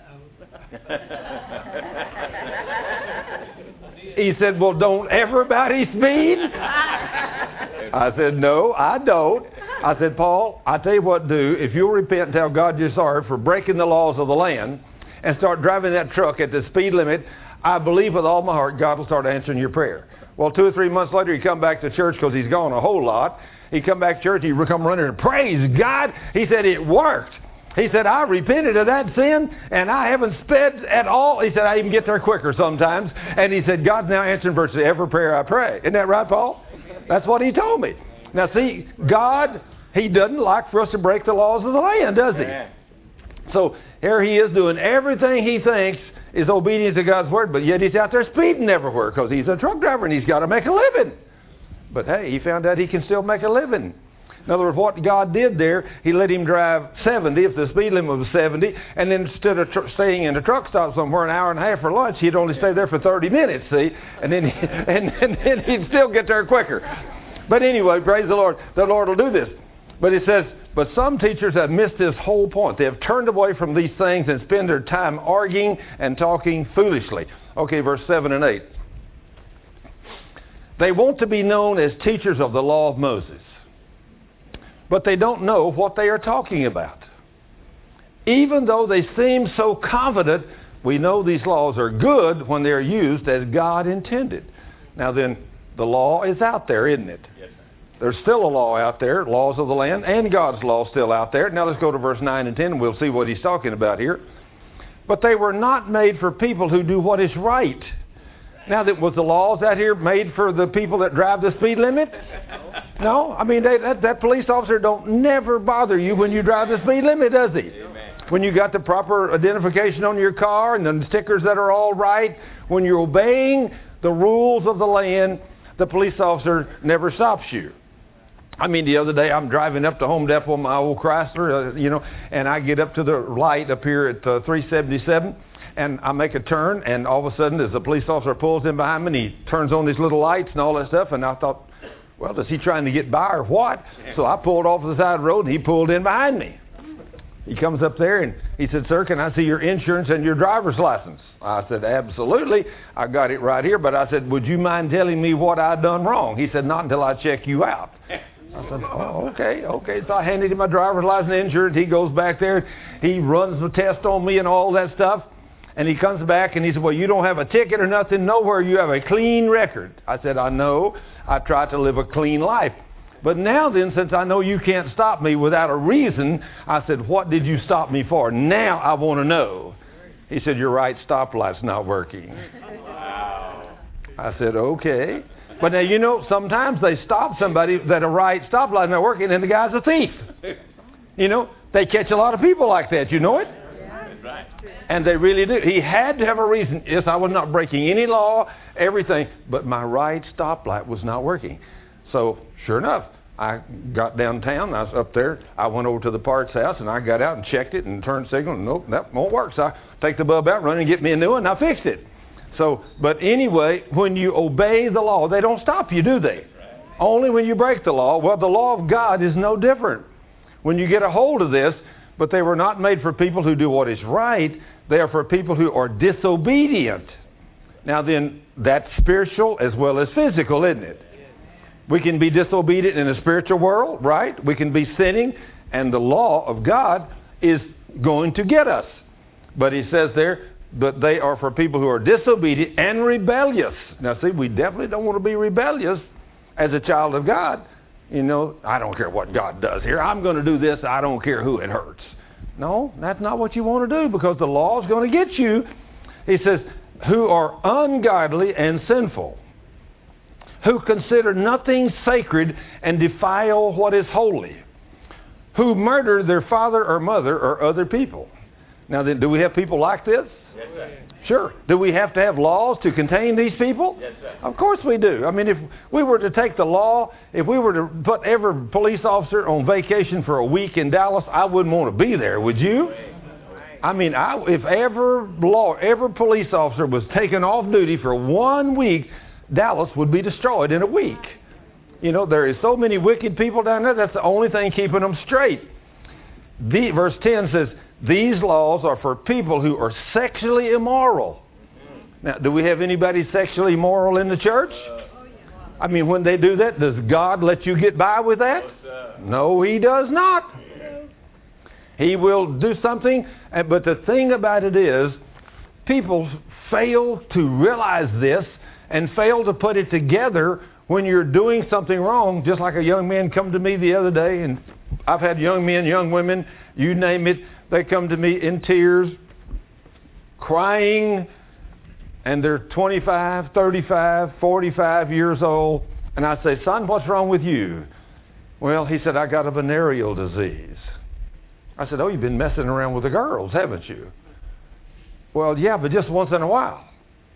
He said, well, don't everybody speed? I said, no, I don't. I said, Paul, I tell you what to do. If you'll repent and tell God you're sorry for breaking the laws of the land and start driving that truck at the speed limit, I believe with all my heart God will start answering your prayer. Well, two or three months later, he come back to church because he's gone a whole lot. He come back to church, he come running and praise God. He said, it worked. He said, I repented of that sin, and I haven't sped at all. He said, I even get there quicker sometimes. And he said, God's now answering virtually every prayer I pray. Isn't that right, Paul? That's what he told me. Now, see, God, he doesn't like for us to break the laws of the land, does he? So here he is doing everything he thinks is obedience to God's word, but yet he's out there speeding everywhere because he's a truck driver and he's got to make a living. But hey, he found out he can still make a living. In other words, what God did there, he let him drive seventy if the speed limit was seventy, and then instead of tr- staying in a truck stop somewhere an hour and a half for lunch, he'd only stay there for thirty minutes, see? And then, he, and, and then he'd still get there quicker. But anyway, praise the Lord, the Lord will do this. But it says, but some teachers have missed this whole point. They have turned away from these things and spend their time arguing and talking foolishly. Okay, verse seven and eight. They want to be known as teachers of the law of Moses, but they don't know what they are talking about. Even though they seem so confident, we know these laws are good when they are used as God intended. Now then, the law is out there, isn't it? Yes, sir. There's still a law out there, laws of the land, and God's law still out there. Now let's go to verse nine and ten, and we'll see what he's talking about here. But they were not made for people who do what is right. Now, that was the laws out here made for the people that drive the speed limit? No, I mean, they, that, that police officer don't never bother you when you drive the speed limit, does he? Amen. When you got the proper identification on your car and the stickers that are all right, when you're obeying the rules of the land, the police officer never stops you. I mean, the other day I'm driving up to Home Depot in my old Chrysler, uh, you know, and I get up to the light up here at uh, three seventy-seven. And I make a turn, and all of a sudden, as the police officer pulls in behind me, and he turns on his little lights and all that stuff, and I thought, well, is he trying to get by or what? So I pulled off the side of the road, and he pulled in behind me. He comes up there, and he said, sir, can I see your insurance and your driver's license? I said, absolutely. I got it right here, but I said, would you mind telling me what I done wrong? He said, not until I check you out. I said, oh, okay, okay. So I handed him my driver's license and insurance. He goes back there. He runs the test on me and all that stuff. And he comes back and he said, well, you don't have a ticket or nothing. Nowhere. You have a clean record. I said, I know. I try to live a clean life. But now then, since I know you can't stop me without a reason, I said, what did you stop me for? Now I want to know. He said, your right stoplight's not working. Wow. I said, okay. But now, you know, sometimes they stop somebody that a right stoplight's not working and the guy's a thief. You know, they catch a lot of people like that. You know it? Right. And they really do. He had to have a reason. Yes, I was not breaking any law, everything, but my right stoplight was not working. So, sure enough, I got downtown. I was up there. I went over to the parts house, and I got out and checked it and turned signal. And nope, that won't work. So I take the bulb out, run and get me a new one, and I fixed it. So, but anyway, when you obey the law, they don't stop you, do they? Right. Only when you break the law. Well, the law of God is no different. When you get a hold of this, but they were not made for people who do what is right. They are for people who are disobedient. Now then, that's spiritual as well as physical, isn't it? We can be disobedient in the spiritual world, right? We can be sinning, and the law of God is going to get us. But he says there, but they are for people who are disobedient and rebellious. Now see, we definitely don't want to be rebellious as a child of God. You know, I don't care what God does here. I'm going to do this. I don't care who it hurts. No, that's not what you want to do, because the law is going to get you. He says, who are ungodly and sinful, who consider nothing sacred and defile what is holy, who murder their father or mother or other people. Now then, do we have people like this? Yes, sir. Sure. Do we have to have laws to contain these people? Yes, sir. Of course we do. I mean, if we were to take the law, if we were to put every police officer on vacation for a week in Dallas, I wouldn't want to be there, would you? I mean, I, if ever law, every police officer was taken off duty for one week, Dallas would be destroyed in a week. You know, there is so many wicked people down there, that's the only thing keeping them straight. The, verse ten says, these laws are for people who are sexually immoral. Now, do we have anybody sexually immoral in the church? I mean, when they do that, does God let you get by with that? No, He does not. He will do something, but the thing about it is, people fail to realize this and fail to put it together when you're doing something wrong. Just like a young man come to me the other day, and I've had young men, young women, you name it, they come to me in tears, crying, and they're twenty-five, thirty-five, forty-five years old, and I say, son, what's wrong with you? Well, he said, I got a venereal disease. I said, oh, you've been messing around with the girls, haven't you? Well, yeah, but just once in a while.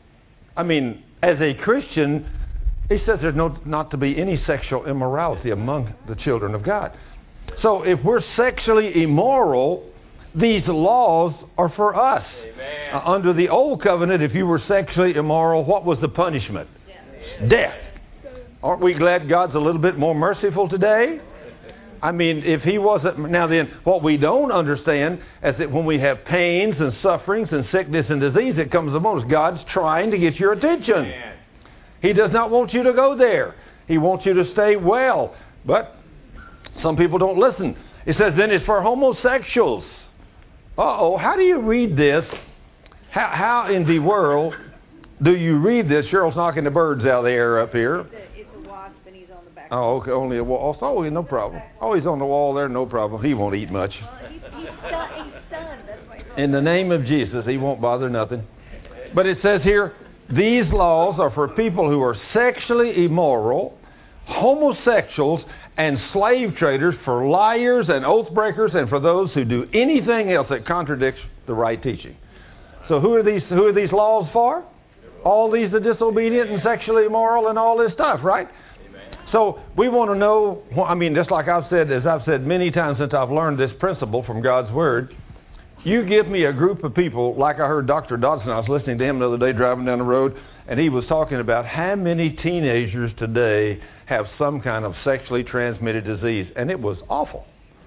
I mean, as a Christian, he says there's no, not to be any sexual immorality among the children of God. So if we're sexually immoral, these laws are for us. Uh, under the old covenant, if you were sexually immoral, what was the punishment? Death. Death. Aren't we glad God's a little bit more merciful today? I mean, if He wasn't... Now then, what we don't understand is that when we have pains and sufferings and sickness and disease, it comes upon us. God's trying to get your attention. He does not want you to go there. He wants you to stay well. But some people don't listen. It says, then it's for homosexuals. Uh-oh, how do you read this? How, how in the world do you read this? Cheryl's knocking the birds out of the air up here. It's a wasp and he's on the back. Oh, okay, only a wall. Oh, no problem. Oh, he's on the wall there, no problem. He won't eat much. Well, he's, he's, stunned, he's stunned. That's why he's In the name of Jesus, he won't bother nothing. But it says here, these laws are for people who are sexually immoral, homosexuals, and slave traders, for liars and oath breakers, and for those who do anything else that contradicts the right teaching. So who are these, who are these laws for? All these are disobedient and sexually immoral and all this stuff, right? So we want to know, I mean, just like I've said, as I've said many times since I've learned this principle from God's Word, you give me a group of people, like I heard Doctor Dodson, I was listening to him the other day driving down the road, and he was talking about how many teenagers today have some kind of sexually transmitted disease, and it was awful.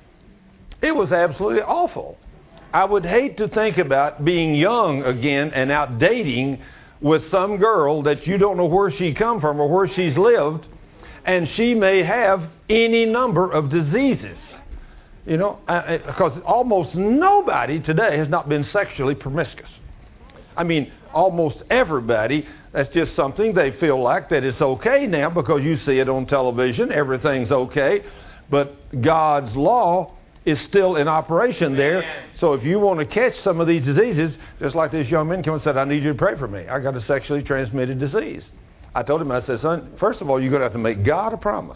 It was absolutely awful. I would hate to think about being young again and out dating with some girl that you don't know where she come from or where she's lived, and she may have any number of diseases. You know, because almost nobody today has not been sexually promiscuous. I mean, almost everybody, that's just something they feel like that it's okay now because you see it on television, everything's okay. But God's law is still in operation there. So if you want to catch some of these diseases, just like this young man came and said, I need you to pray for me. I got a sexually transmitted disease. I told him, I said, son, first of all, you're going to have to make God a promise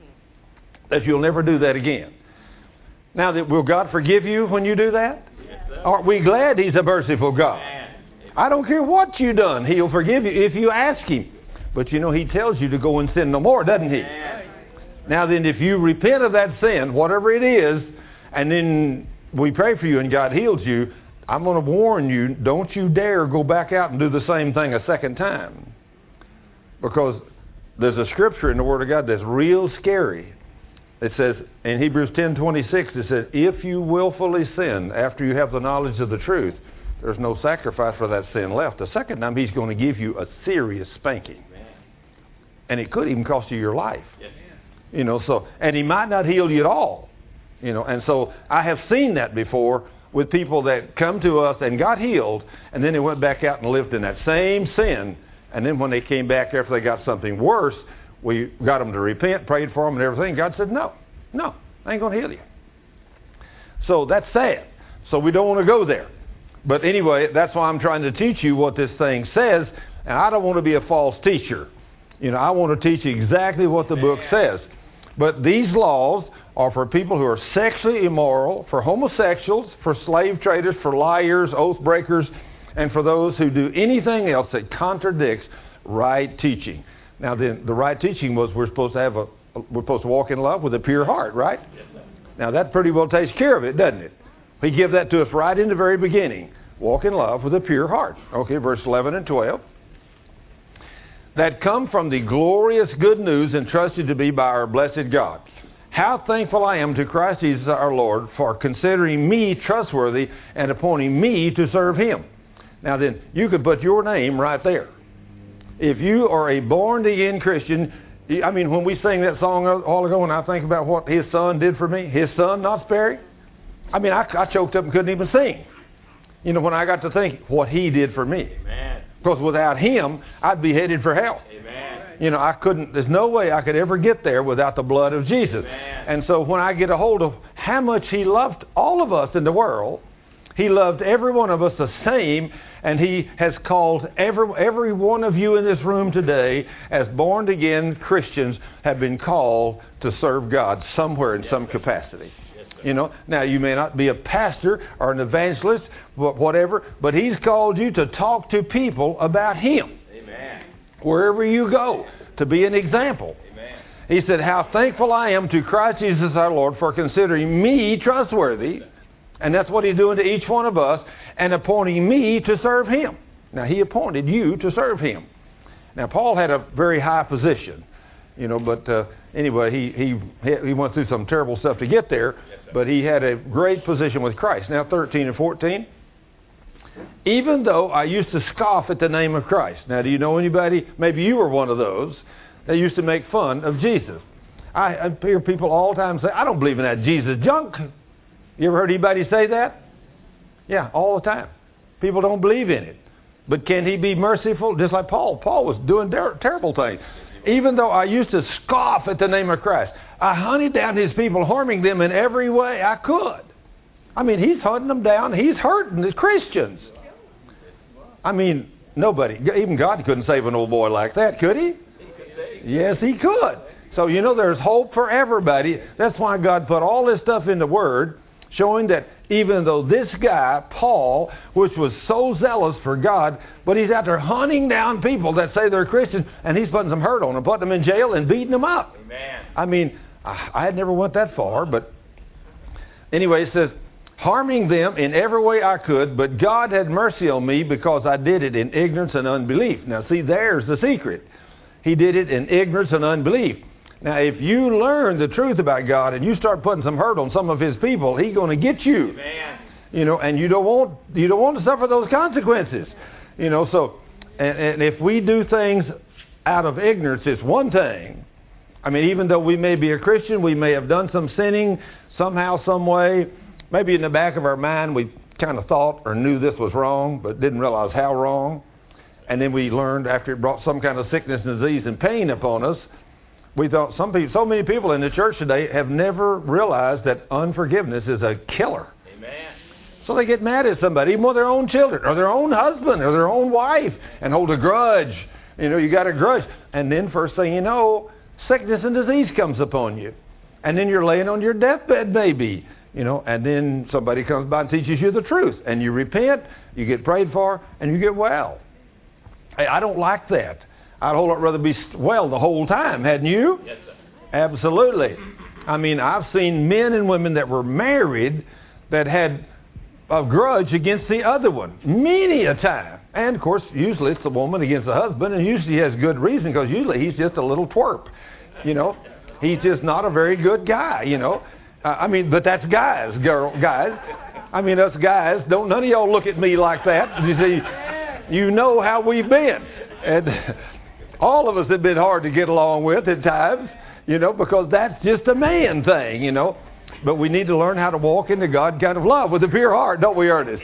that you'll never do that again. Now, that will God forgive you when you do that? Yes, aren't we glad He's a merciful God? I don't care what you've done. He'll forgive you if you ask Him. But you know, He tells you to go and sin no more, doesn't He? Now then, if you repent of that sin, whatever it is, and then we pray for you and God heals you, I'm going to warn you, don't you dare go back out and do the same thing a second time. Because there's a scripture in the Word of God that's real scary. It says in Hebrews ten twenty-six, it says, if you willfully sin after you have the knowledge of the truth, there's no sacrifice for that sin left. The second time, He's going to give you a serious spanking. And it could even cost you your life. You know, so, and He might not heal you at all. You know, and so I have seen that before with people that come to us and got healed, and then they went back out and lived in that same sin. And then when they came back after they got something worse, we got them to repent, prayed for them and everything. God said, no, no, I ain't going to heal you. So that's sad. So we don't want to go there. But anyway, that's why I'm trying to teach you what this thing says. And I don't want to be a false teacher. You know, I want to teach you exactly what the book says. But these laws are for people who are sexually immoral, for homosexuals, for slave traders, for liars, oath breakers, and for those who do anything else that contradicts right teaching. Now, then, the right teaching was we're supposed to have a, we're supposed to walk in love with a pure heart, right? Now, that pretty well takes care of it, doesn't it? He gave that to us right in the very beginning. Walk in love with a pure heart. Okay, verse eleven and twelve. That come from the glorious good news entrusted to me by our blessed God. How thankful I am to Christ Jesus our Lord for considering me trustworthy and appointing me to serve Him. Now then, you could put your name right there. If you are a born-again Christian, I mean, when we sang that song a while ago and I think about what His Son did for me, His Son, not Sperry, I mean, I, I choked up and couldn't even sing. You know, when I got to think what He did for me. Amen. Because without Him, I'd be headed for hell. Amen. You know, I couldn't, there's no way I could ever get there without the blood of Jesus. Amen. And so when I get a hold of how much He loved all of us in the world, He loved every one of us the same, and He has called every, every one of you in this room today as born-again Christians have been called to serve God somewhere in some capacity. You know, now you may not be a pastor or an evangelist, but whatever, but He's called you to talk to people about Him. Amen. Wherever you go, to be an example. Amen. He said, how thankful I am to Christ Jesus our Lord for considering me trustworthy, and that's what He's doing to each one of us, and appointing me to serve Him. Now, He appointed you to serve Him. Now, Paul had a very high position, you know, but uh, anyway, he, he, he went through some terrible stuff to get there. But he had a great position with Christ. Now thirteen and fourteen. Even though I used to scoff at the name of Christ. Now do you know anybody, maybe you were one of those, that used to make fun of Jesus. I, I hear people all the time say, I don't believe in that Jesus junk. You ever heard anybody say that? Yeah, all the time. People don't believe in it. But can He be merciful? Just like Paul. Paul was doing ter- terrible things. Even though I used to scoff at the name of Christ, I hunted down His people, harming them in every way I could. I mean, He's hunting them down. He's hurting the Christians. I mean, nobody, even God couldn't save an old boy like that, could He? Yes, He could. So, you know, there's hope for everybody. That's why God put all this stuff in the Word, showing that even though this guy, Paul, which was so zealous for God, but he's out there hunting down people that say they're Christians, and he's putting some hurt on them, putting them in jail and beating them up. Amen. I mean, I, I had never went that far, but anyway, it says, harming them in every way I could, but God had mercy on me because I did it in ignorance and unbelief. Now, see, there's the secret. He did it in ignorance and unbelief. Now, if you learn the truth about God and you start putting some hurt on some of His people, He's going to get you. Amen. You know, and you don't want you don't want to suffer those consequences. You know, so and, and if we do things out of ignorance, it's one thing. I mean, even though we may be a Christian, we may have done some sinning somehow, some way. Maybe in the back of our mind, we kind of thought or knew this was wrong, but didn't realize how wrong. And then we learned after it brought some kind of sickness and disease and pain upon us. We thought some people, so many people in the church today have never realized that unforgiveness is a killer. Amen. So they get mad at somebody, even with their own children, or their own husband, or their own wife, and hold a grudge. You know, you got a grudge. And then first thing you know, sickness and disease comes upon you. And then you're laying on your deathbed, maybe. You know, and then somebody comes by and teaches you the truth. And you repent, you get prayed for, and you get well. Hey, I don't like that. I'd a whole lot rather be well the whole time, hadn't you? Yes, sir. Absolutely. I mean, I've seen men and women that were married that had a grudge against the other one many a time. And, of course, usually it's the woman against the husband, and usually he has good reason because usually he's just a little twerp, you know. He's just not a very good guy, you know. Uh, I mean, but that's guys, girl, guys. I mean, us guys, don't none of y'all look at me like that. You see, you know how we've been. And all of us have been hard to get along with at times, you know, because that's just a man thing, you know. But we need to learn how to walk into God kind of love with a pure heart, don't we, Ernest?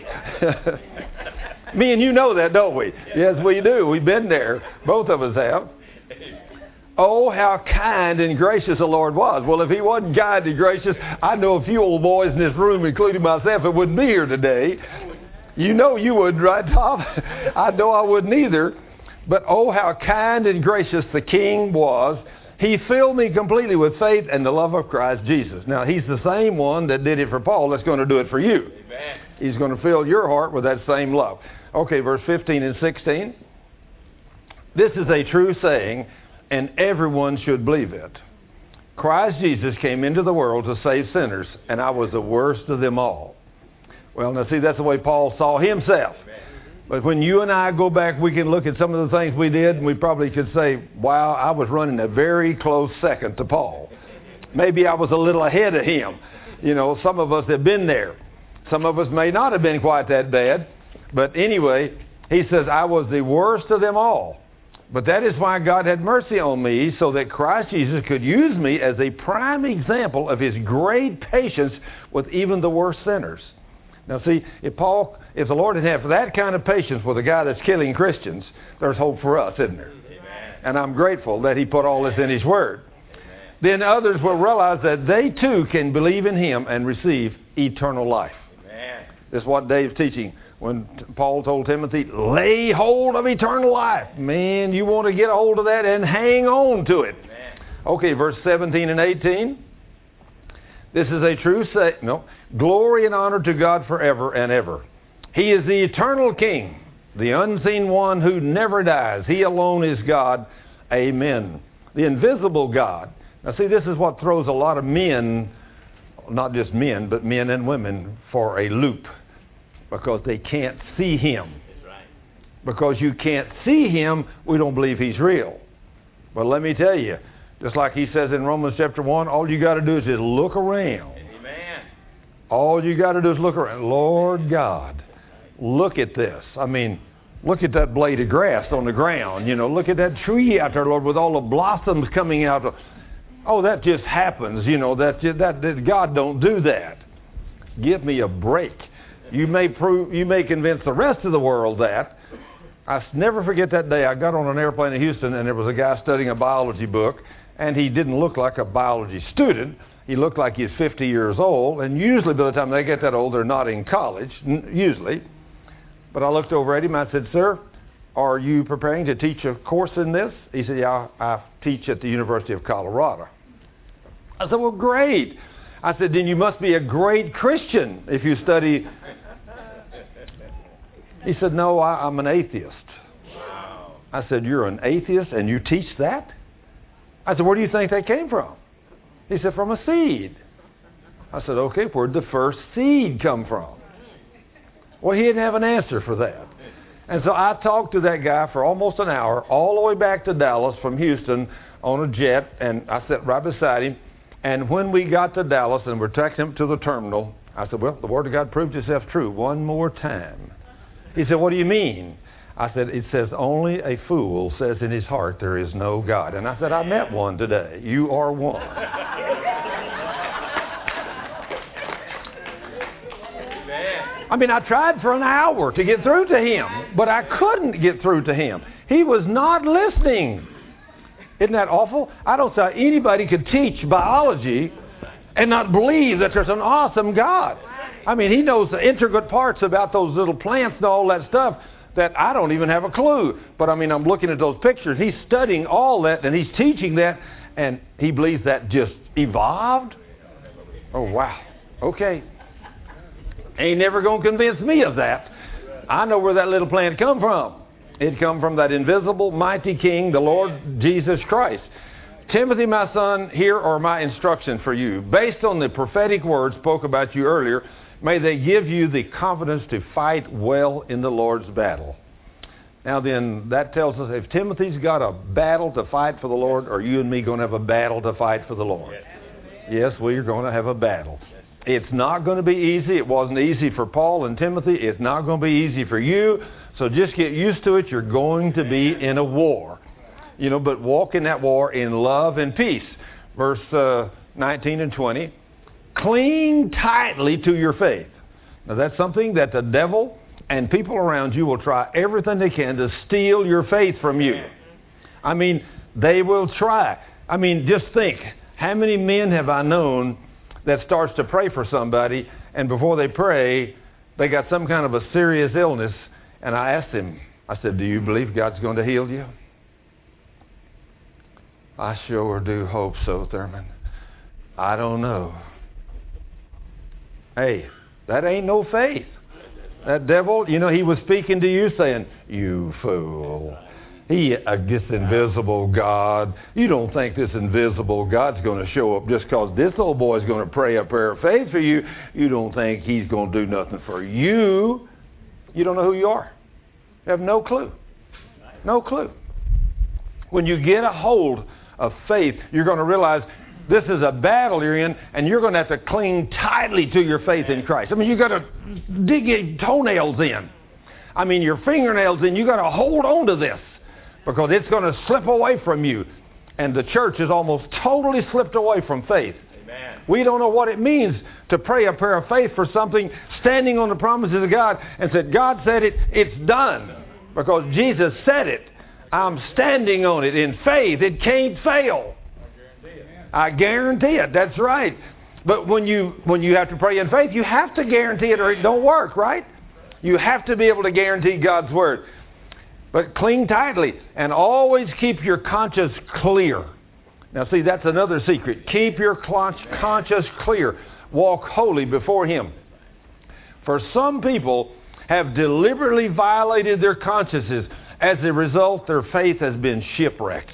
Me and you know that, don't we? Yes, we do. We've been there. Both of us have. Oh, how kind and gracious the Lord was. Well, if He wasn't kind and gracious, I know a few old boys in this room, including myself, that wouldn't be here today. You know you wouldn't, right, Tom? I know I wouldn't either. But oh, how kind and gracious the King was. He filled me completely with faith and the love of Christ Jesus. Now, He's the same one that did it for Paul that's going to do it for you. Amen. He's going to fill your heart with that same love. Okay, verse fifteen and sixteen. This is a true saying, and everyone should believe it. Christ Jesus came into the world to save sinners, and I was the worst of them all. Well, now see, that's the way Paul saw himself. But when you and I go back, we can look at some of the things we did, and we probably could say, wow, I was running a very close second to Paul. Maybe I was a little ahead of him. You know, some of us have been there. Some of us may not have been quite that bad. But anyway, he says, I was the worst of them all. But that is why God had mercy on me, so that Christ Jesus could use me as a prime example of his great patience with even the worst sinners. Now see, if Paul, if the Lord had had that kind of patience with a guy that's killing Christians, there's hope for us, isn't there? Amen. And I'm grateful that he put all this in his word. Amen. Then others will realize that they too can believe in him and receive eternal life. Amen. This is what Dave's teaching when Paul told Timothy, lay hold of eternal life. Man, you want to get a hold of that and hang on to it. Amen. Okay, verse seventeen and eighteen. This is a true say, no, glory and honor to God forever and ever. He is the eternal King, the unseen one who never dies. He alone is God. Amen. The invisible God. Now see, this is what throws a lot of men, not just men, but men and women, for a loop. Because they can't see him. That's right. Because you can't see him, we don't believe he's real. But let me tell you, just like he says in Romans chapter one, all you got to do is just look around. Amen. All you got to do is look around. Lord God, look at this. I mean, look at that blade of grass on the ground. You know, look at that tree out there, Lord, with all the blossoms coming out. Oh, that just happens. You know, that, that, that God don't do that. Give me a break. You may prove, you may convince the rest of the world that. I never forget that day. I got on an airplane in Houston, and there was a guy studying a biology book, and he didn't look like a biology student. He looked like he's fifty years old, and usually by the time they get that old, they're not in college, usually. But I looked over at him, I said, sir, are you preparing to teach a course in this? He said, yeah, I teach at the University of Colorado. I said, well, great. I said, then you must be a great Christian if you study. He said, no, I, I'm an atheist. Wow. I said, you're an atheist and you teach that? I said, where do you think that came from? He said, from a seed. I said, okay, where'd the first seed come from? Well, he didn't have an answer for that. And so I talked to that guy for almost an hour, all the way back to Dallas from Houston on a jet, and I sat right beside him. And when we got to Dallas and we're taking him to the terminal, I said, well, the Word of God proved itself true one more time. He said, what do you mean? I said, it says, only a fool says in his heart there is no God. And I said, I met one today. You are one. I mean, I tried for an hour to get through to him, but I couldn't get through to him. He was not listening. Isn't that awful? I don't see how anybody could teach biology and not believe that there's an awesome God. I mean, he knows the intricate parts about those little plants and all that stuff that I don't even have a clue. But I mean, I'm looking at those pictures. He's studying all that and he's teaching that, and he believes that just evolved. Oh, wow. Okay. Ain't never going to convince me of that. I know where that little plant come from. It come from that invisible, mighty King, the Lord Jesus Christ. Timothy, my son, here are my instructions for you. Based on the prophetic words spoke about you earlier, may they give you the confidence to fight well in the Lord's battle. Now then, that tells us if Timothy's got a battle to fight for the Lord, are you and me going to have a battle to fight for the Lord? Yes, we are going to have a battle. It's not going to be easy. It wasn't easy for Paul and Timothy. It's not going to be easy for you. So just get used to it. You're going to be in a war. You know, but walk in that war in love and peace. Verse uh, nineteen and twenty. Cling tightly to your faith. Now that's something that the devil and people around you will try everything they can to steal your faith from you. I mean, they will try. I mean, just think, how many men have I known that starts to pray for somebody, and before they pray, they got some kind of a serious illness, and I asked him, I said, do you believe God's going to heal you? I sure do hope so, Thurman. I don't know. Hey, that ain't no faith. That devil, you know, he was speaking to you saying, you fool. He, uh, this invisible God, you don't think this invisible God's going to show up just because this little boy's going to pray a prayer of faith for you. You don't think he's going to do nothing for you. You don't know who you are. You have no clue. No clue. When you get a hold of faith, you're going to realize this is a battle you're in, and you're going to have to cling tightly to your faith in Christ. I mean, you've got to dig your toenails in. I mean, your fingernails in. You've got to hold on to this because it's going to slip away from you. And the church has almost totally slipped away from faith. Amen. We don't know what it means to pray a prayer of faith for something, standing on the promises of God and said, God said it, it's done. Because Jesus said it. I'm standing on it in faith. It can't fail. I guarantee it. That's right. But when you when you have to pray in faith, you have to guarantee it or it don't work, right? You have to be able to guarantee God's word. But cling tightly and always keep your conscience clear. Now see, that's another secret. Keep your conscience clear. Walk holy before Him. For some people have deliberately violated their consciences. As a result, their faith has been shipwrecked.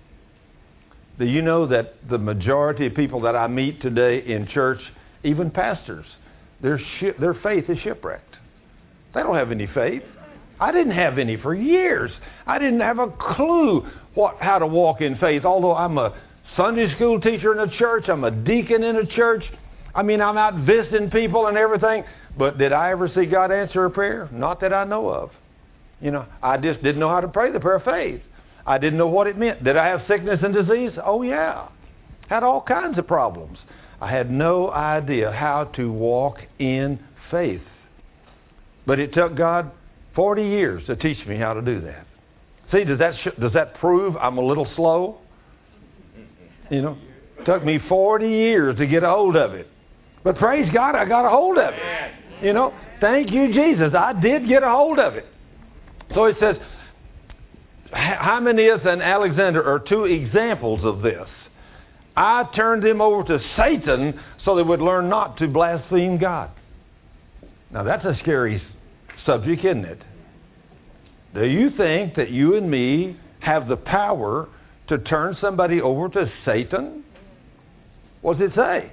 Do you know that the majority of people that I meet today in church, even pastors, their shi- their faith is shipwrecked. They don't have any faith. I didn't have any for years. I didn't have a clue what how to walk in faith. Although I'm a Sunday school teacher in a church, I'm a deacon in a church. I mean, I'm out visiting people and everything. But did I ever see God answer a prayer? Not that I know of. You know, I just didn't know how to pray the prayer of faith. I didn't know what it meant. Did I have sickness and disease? Oh, yeah. Had all kinds of problems. I had no idea how to walk in faith. But it took God forty years to teach me how to do that. See, does that sh- does that prove I'm a little slow? You know, it took me forty years to get a hold of it. But praise God, I got a hold of it. You know, thank you, Jesus. I did get a hold of it. So it says, Hymenaeus and Alexander are two examples of this. I turned them over to Satan so they would learn not to blaspheme God. Now that's a scary subject, isn't it? Do you think that you and me have the power to turn somebody over to Satan? What does it say?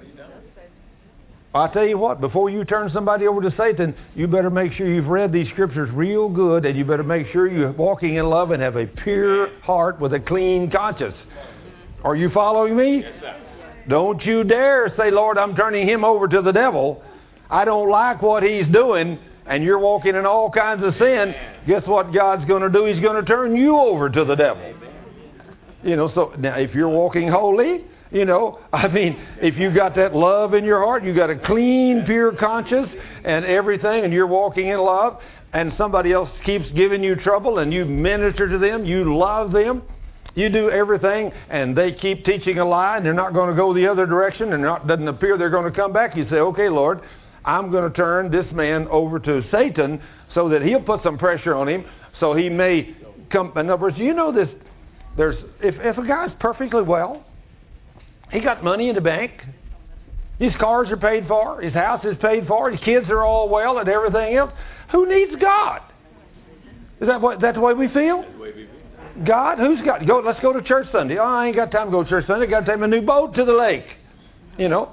I'll tell you what, before you turn somebody over to Satan, you better make sure you've read these scriptures real good, and you better make sure you're walking in love and have a pure heart with a clean conscience. Are you following me? Yes, sir. Don't you dare say, Lord, I'm turning him over to the devil. I don't like what he's doing, and you're walking in all kinds of sin. Guess what God's going to do? He's going to turn you over to the devil. You know, so now if you're walking holy, you know, I mean, if you got that love in your heart, you got a clean, pure conscience and everything, and you're walking in love, and somebody else keeps giving you trouble, and you minister to them, you love them, you do everything, and they keep teaching a lie, and they're not going to go the other direction, and it doesn't appear they're going to come back. You say, okay, Lord, I'm going to turn this man over to Satan so that he'll put some pressure on him so he may come. In other words, you know this, there's if, if a guy's perfectly well, he got money in the bank. His cars are paid for. His house is paid for. His kids are all well and everything else. Who needs God? Is that what? That's the way we feel? God? Who's got? Go. Let's go to church Sunday. Oh, I ain't got time to go to church Sunday. Got to take my new boat to the lake. You know.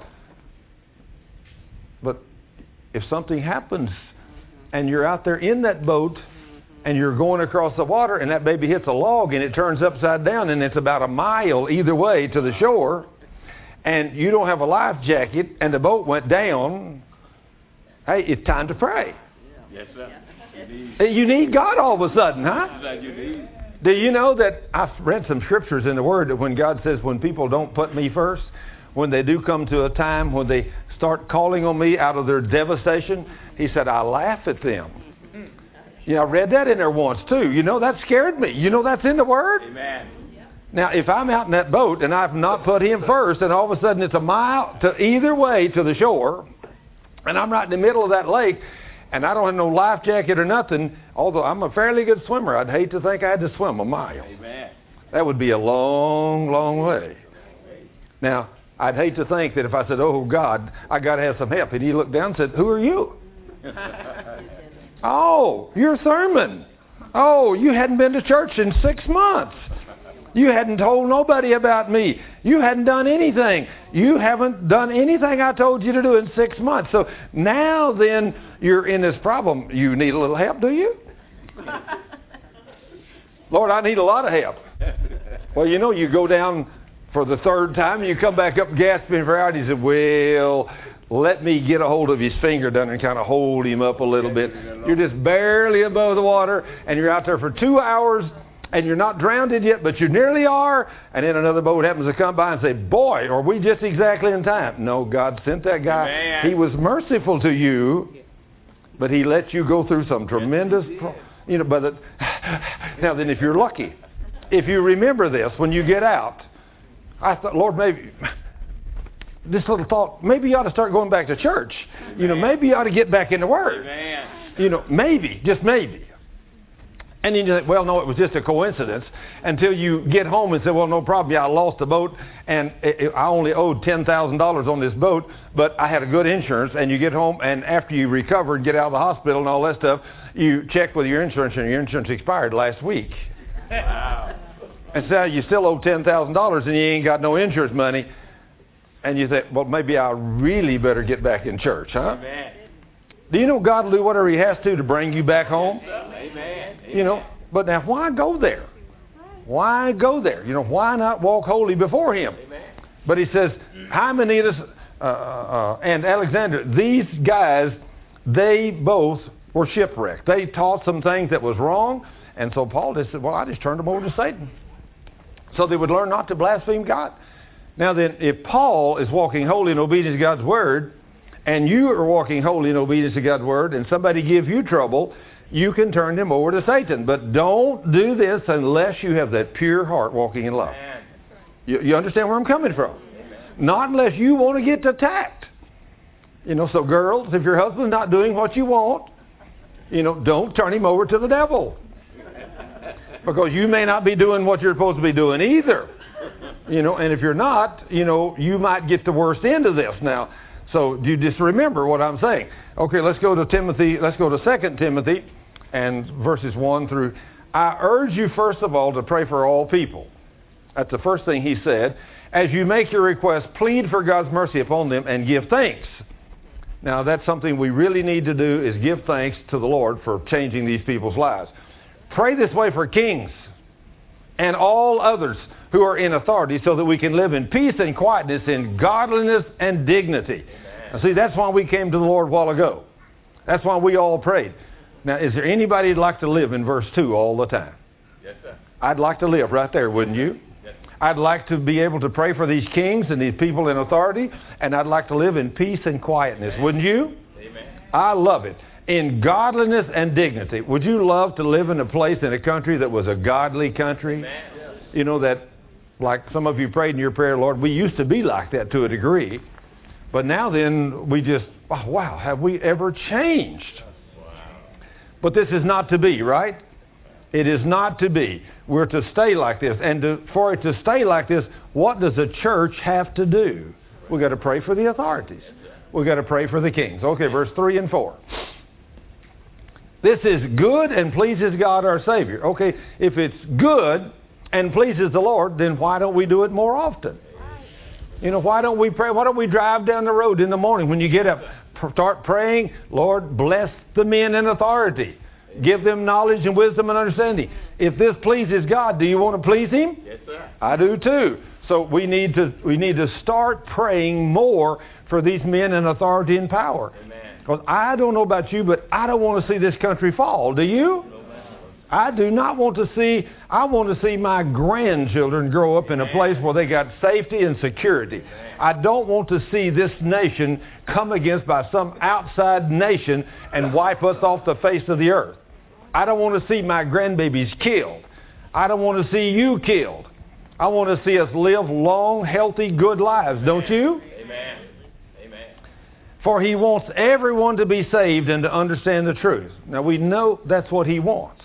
But if something happens and you're out there in that boat and you're going across the water and that baby hits a log and it turns upside down and it's about a mile either way to the shore, and you don't have a life jacket, and the boat went down, hey, it's time to pray. Yes, sir. You need God all of a sudden, huh? You need. Do you know that I've read some scriptures in the Word that when God says, when people don't put me first, when they do come to a time when they start calling on me out of their devastation, He said, I laugh at them. Yeah, I read that in there once too. You know, that scared me. You know that's in the Word? Amen. Now, if I'm out in that boat and I've not put him first, and all of a sudden it's a mile to either way to the shore, and I'm right in the middle of that lake, and I don't have no life jacket or nothing, although I'm a fairly good swimmer, I'd hate to think I had to swim a mile. Amen. That would be a long, long way. Now, I'd hate to think that if I said, oh, God, I got to have some help, and he looked down and said, who are you? Oh, you're Thurman. Oh, you hadn't been to church in six months. You hadn't told nobody about me. You hadn't done anything. You haven't done anything I told you to do in six months. So now then you're in this problem. You need a little help, do you? Lord, I need a lot of help. Well, you know, you go down for the third time and you come back up gasping for air. And he said, well, let me get a hold of his finger down and kind of hold him up a little bit. You're just barely above the water and you're out there for two hours. And you're not drowned yet, but you nearly are. And then another boat happens to come by and say, boy, are we just exactly in time? No, God sent that guy. Amen. He was merciful to you, but he let you go through some tremendous, pro- you know, but it, now then if you're lucky, if you remember this when you get out, I thought, Lord, maybe, this little thought, maybe you ought to start going back to church. Amen. You know, maybe you ought to get back in the Word. Amen. You know, maybe, just maybe. And then you think, well, no, it was just a coincidence until you get home and say, well, no problem. Yeah, I lost the boat and it, it, I only owed ten thousand dollars on this boat, but I had a good insurance. And you get home and after you recover and get out of the hospital and all that stuff, you check with your insurance and your insurance expired last week. Wow. And so you still owe ten thousand dollars and you ain't got no insurance money. And you think, well, maybe I really better get back in church, huh? Amen. Do you know God will do whatever he has to to bring you back home? Amen. You know, but now why go there? Why go there? You know, why not walk holy before him? Amen. But he says, Hymenaeus uh, uh, and Alexander, these guys, they both were shipwrecked. They taught some things that was wrong. And so Paul just said, well, I just turned them over to Satan. So they would learn not to blaspheme God. Now then, if Paul is walking holy in obedience to God's word, and you are walking holy in obedience to God's word, and somebody gives you trouble, you can turn them over to Satan. But don't do this unless you have that pure heart walking in love. You, you understand where I'm coming from? Not unless you want to get attacked. You know, so girls, if your husband's not doing what you want, you know, don't turn him over to the devil. Because you may not be doing what you're supposed to be doing either. You know, and if you're not, you know, you might get the worst end of this. Now, so you just remember what I'm saying. Okay, let's go to Timothy. Let's go to Second Timothy and verses one through. I urge you first of all to pray for all people. That's the first thing he said. As you make your request, plead for God's mercy upon them and give thanks. Now that's something we really need to do, is give thanks to the Lord for changing these people's lives. Pray this way for kings and all others who are in authority, so that we can live in peace and quietness, in godliness and dignity. Now, see, that's why we came to the Lord a while ago. That's why we all prayed. Now, is there anybody who'd like to live in verse two all the time? Yes, sir. I'd like to live right there, wouldn't you? Yes. I'd like to be able to pray for these kings and these people in authority, and I'd like to live in peace and quietness, Amen. Wouldn't you? Amen. I love it. In godliness and dignity. Would you love to live in a place, in a country that was a godly country? Amen. You know, that, like some of you prayed in your prayer, Lord, we used to be like that to a degree. But now then, we just, oh, wow, have we ever changed? Wow. But this is not to be, right? It is not to be. We're to stay like this. And to, for it to stay like this, what does a church have to do? We've got to pray for the authorities. We've got to pray for the kings. Okay, verse three and four. This is good and pleases God our Savior. Okay, if it's good and pleases the Lord, then why don't we do it more often? You know, why don't we pray? Why don't we drive down the road in the morning when you get up, start praying, Lord, bless the men in authority. Give them knowledge and wisdom and understanding. If this pleases God, do you want to please Him? Yes, sir. I do too. So we need to we need to start praying more for these men in authority and power. Amen. Because I don't know about you, but I don't want to see this country fall. Do you? I do not want to see, I want to see my grandchildren grow up in a place where they got safety and security. I don't want to see this nation come against by some outside nation and wipe us off the face of the earth. I don't want to see my grandbabies killed. I don't want to see you killed. I want to see us live long, healthy, good lives, don't you? Amen. Amen. For He wants everyone to be saved and to understand the truth. Now we know that's what He wants.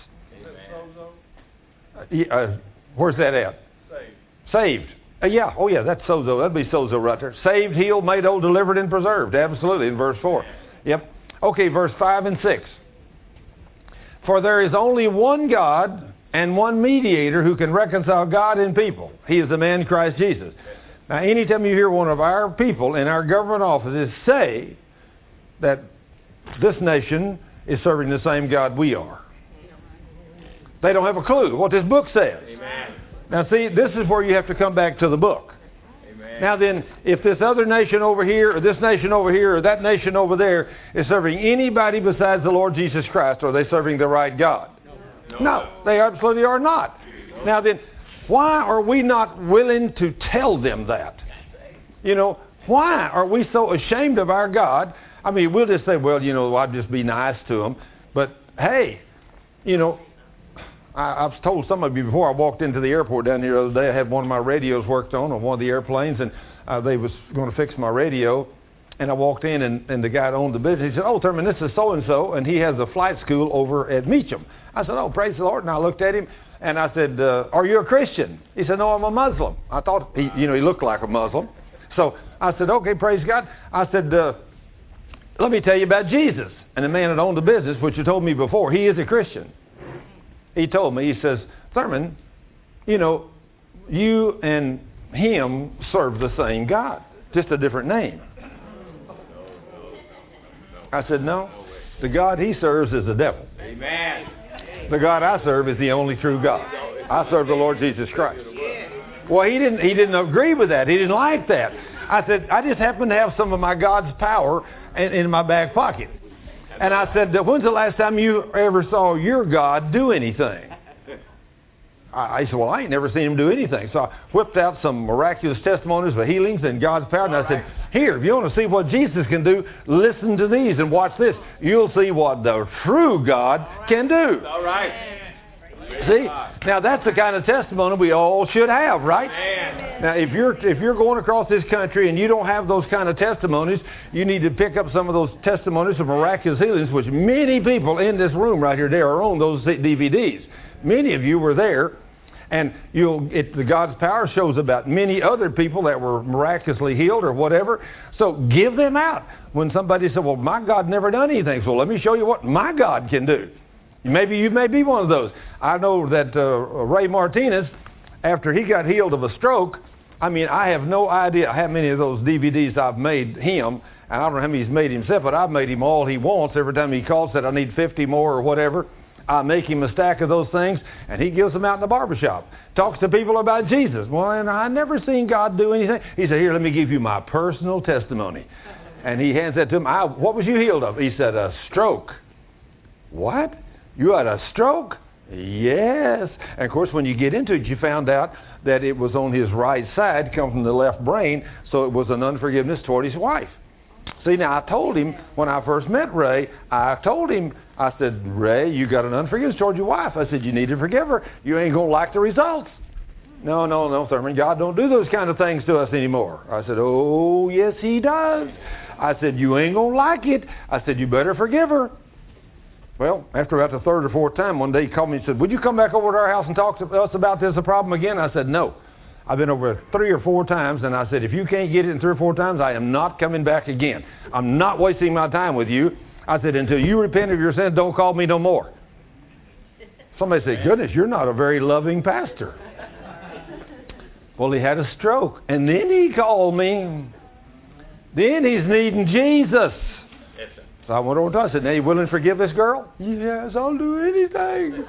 Uh, where's that at? Saved. Saved. Uh, yeah. Oh, yeah. That's sozo. That'd be sozo right there. Saved, healed, made whole, delivered, and preserved. Absolutely. In verse four. Yep. Okay. Verse five and six. For there is only one God and one mediator who can reconcile God and people. He is the man Christ Jesus. Now, anytime you hear one of our people in our government offices say that this nation is serving the same God we are, they don't have a clue what this book says. Amen. Now, see, this is where you have to come back to the book. Amen. Now then, if this other nation over here, or this nation over here, or that nation over there is serving anybody besides the Lord Jesus Christ, are they serving the right God? No, no they absolutely are not. Now then, why are we not willing to tell them that? You know, why are we so ashamed of our God? I mean, we'll just say, well, you know, I'll just be nice to them. But, hey, you know, I, I've told some of you before, I walked into the airport down here the other day. I had one of my radios worked on on one of the airplanes, and uh, they was going to fix my radio. And I walked in, and, and the guy that owned the business, he said, oh, Thurman, this is so-and-so, and he has a flight school over at Meacham. I said, oh, praise the Lord. And I looked at him, and I said, uh, are you a Christian? He said, no, I'm a Muslim. I thought, he, you know, he looked like a Muslim. So I said, okay, praise God. I said, uh, let me tell you about Jesus. And the man that owned the business, which you told me before, he is a Christian. He told me, he says, Thurman, you know, you and him serve the same God, just a different name. I said, no, the God he serves is the devil. Amen. The God I serve is the only true God. I serve the Lord Jesus Christ. Well, he didn't, he didn't agree with that. He didn't like that. I said, I just happen to have some of my God's power in, in my back pocket. And I said, when's the last time you ever saw your God do anything? I, I said, well, I ain't never seen him do anything. So I whipped out some miraculous testimonies of healings and God's power. And I said, here, if you want to see what Jesus can do, listen to these and watch this. You'll see what the true God can do. All right. See, now that's the kind of testimony we all should have, right? Amen. Now, if you're if you're going across this country and you don't have those kind of testimonies, you need to pick up some of those testimonies of miraculous healings, which many people in this room right here, they are on those D V Ds. Many of you were there, and you'll it, the God's power shows about many other people that were miraculously healed or whatever. So give them out. When somebody said, well, my God never done anything, so let me show you what my God can do. Maybe you may be one of those. I know that uh, Ray Martinez, after he got healed of a stroke, I mean, I have no idea how many of those D V Ds I've made him. And I don't know how many he's made himself, but I've made him all he wants. Every time he calls, said I need fifty more or whatever, I make him a stack of those things, and he gives them out in the barbershop. Talks to people about Jesus. Well, and I never seen God do anything. He said, here, let me give you my personal testimony. And he hands that to him. I, what was you healed of? He said, a stroke. What? You had a stroke? Yes. And of course, when you get into it, you found out that it was on his right side, come from the left brain, so it was an unforgiveness toward his wife. See, now I told him when I first met Ray, I told him, I said, Ray, you got an unforgiveness toward your wife. I said, you need to forgive her. You ain't going to like the results. No, no, no, Thurman, God don't do those kind of things to us anymore. I said, oh, yes, he does. I said, you ain't going to like it. I said, you better forgive her. Well, after about the third or fourth time, one day he called me and said, would you come back over to our house and talk to us about this a problem again? I said, no. I've been over three or four times, and I said, if you can't get it in three or four times, I am not coming back again. I'm not wasting my time with you. I said, until you repent of your sins, don't call me no more. Somebody said, goodness, you're not a very loving pastor. Well, he had a stroke, and then he called me. Then he's needing Jesus. Yes, sir. So I went over to him. I said, now you willing to forgive this girl? Yes, I'll do anything.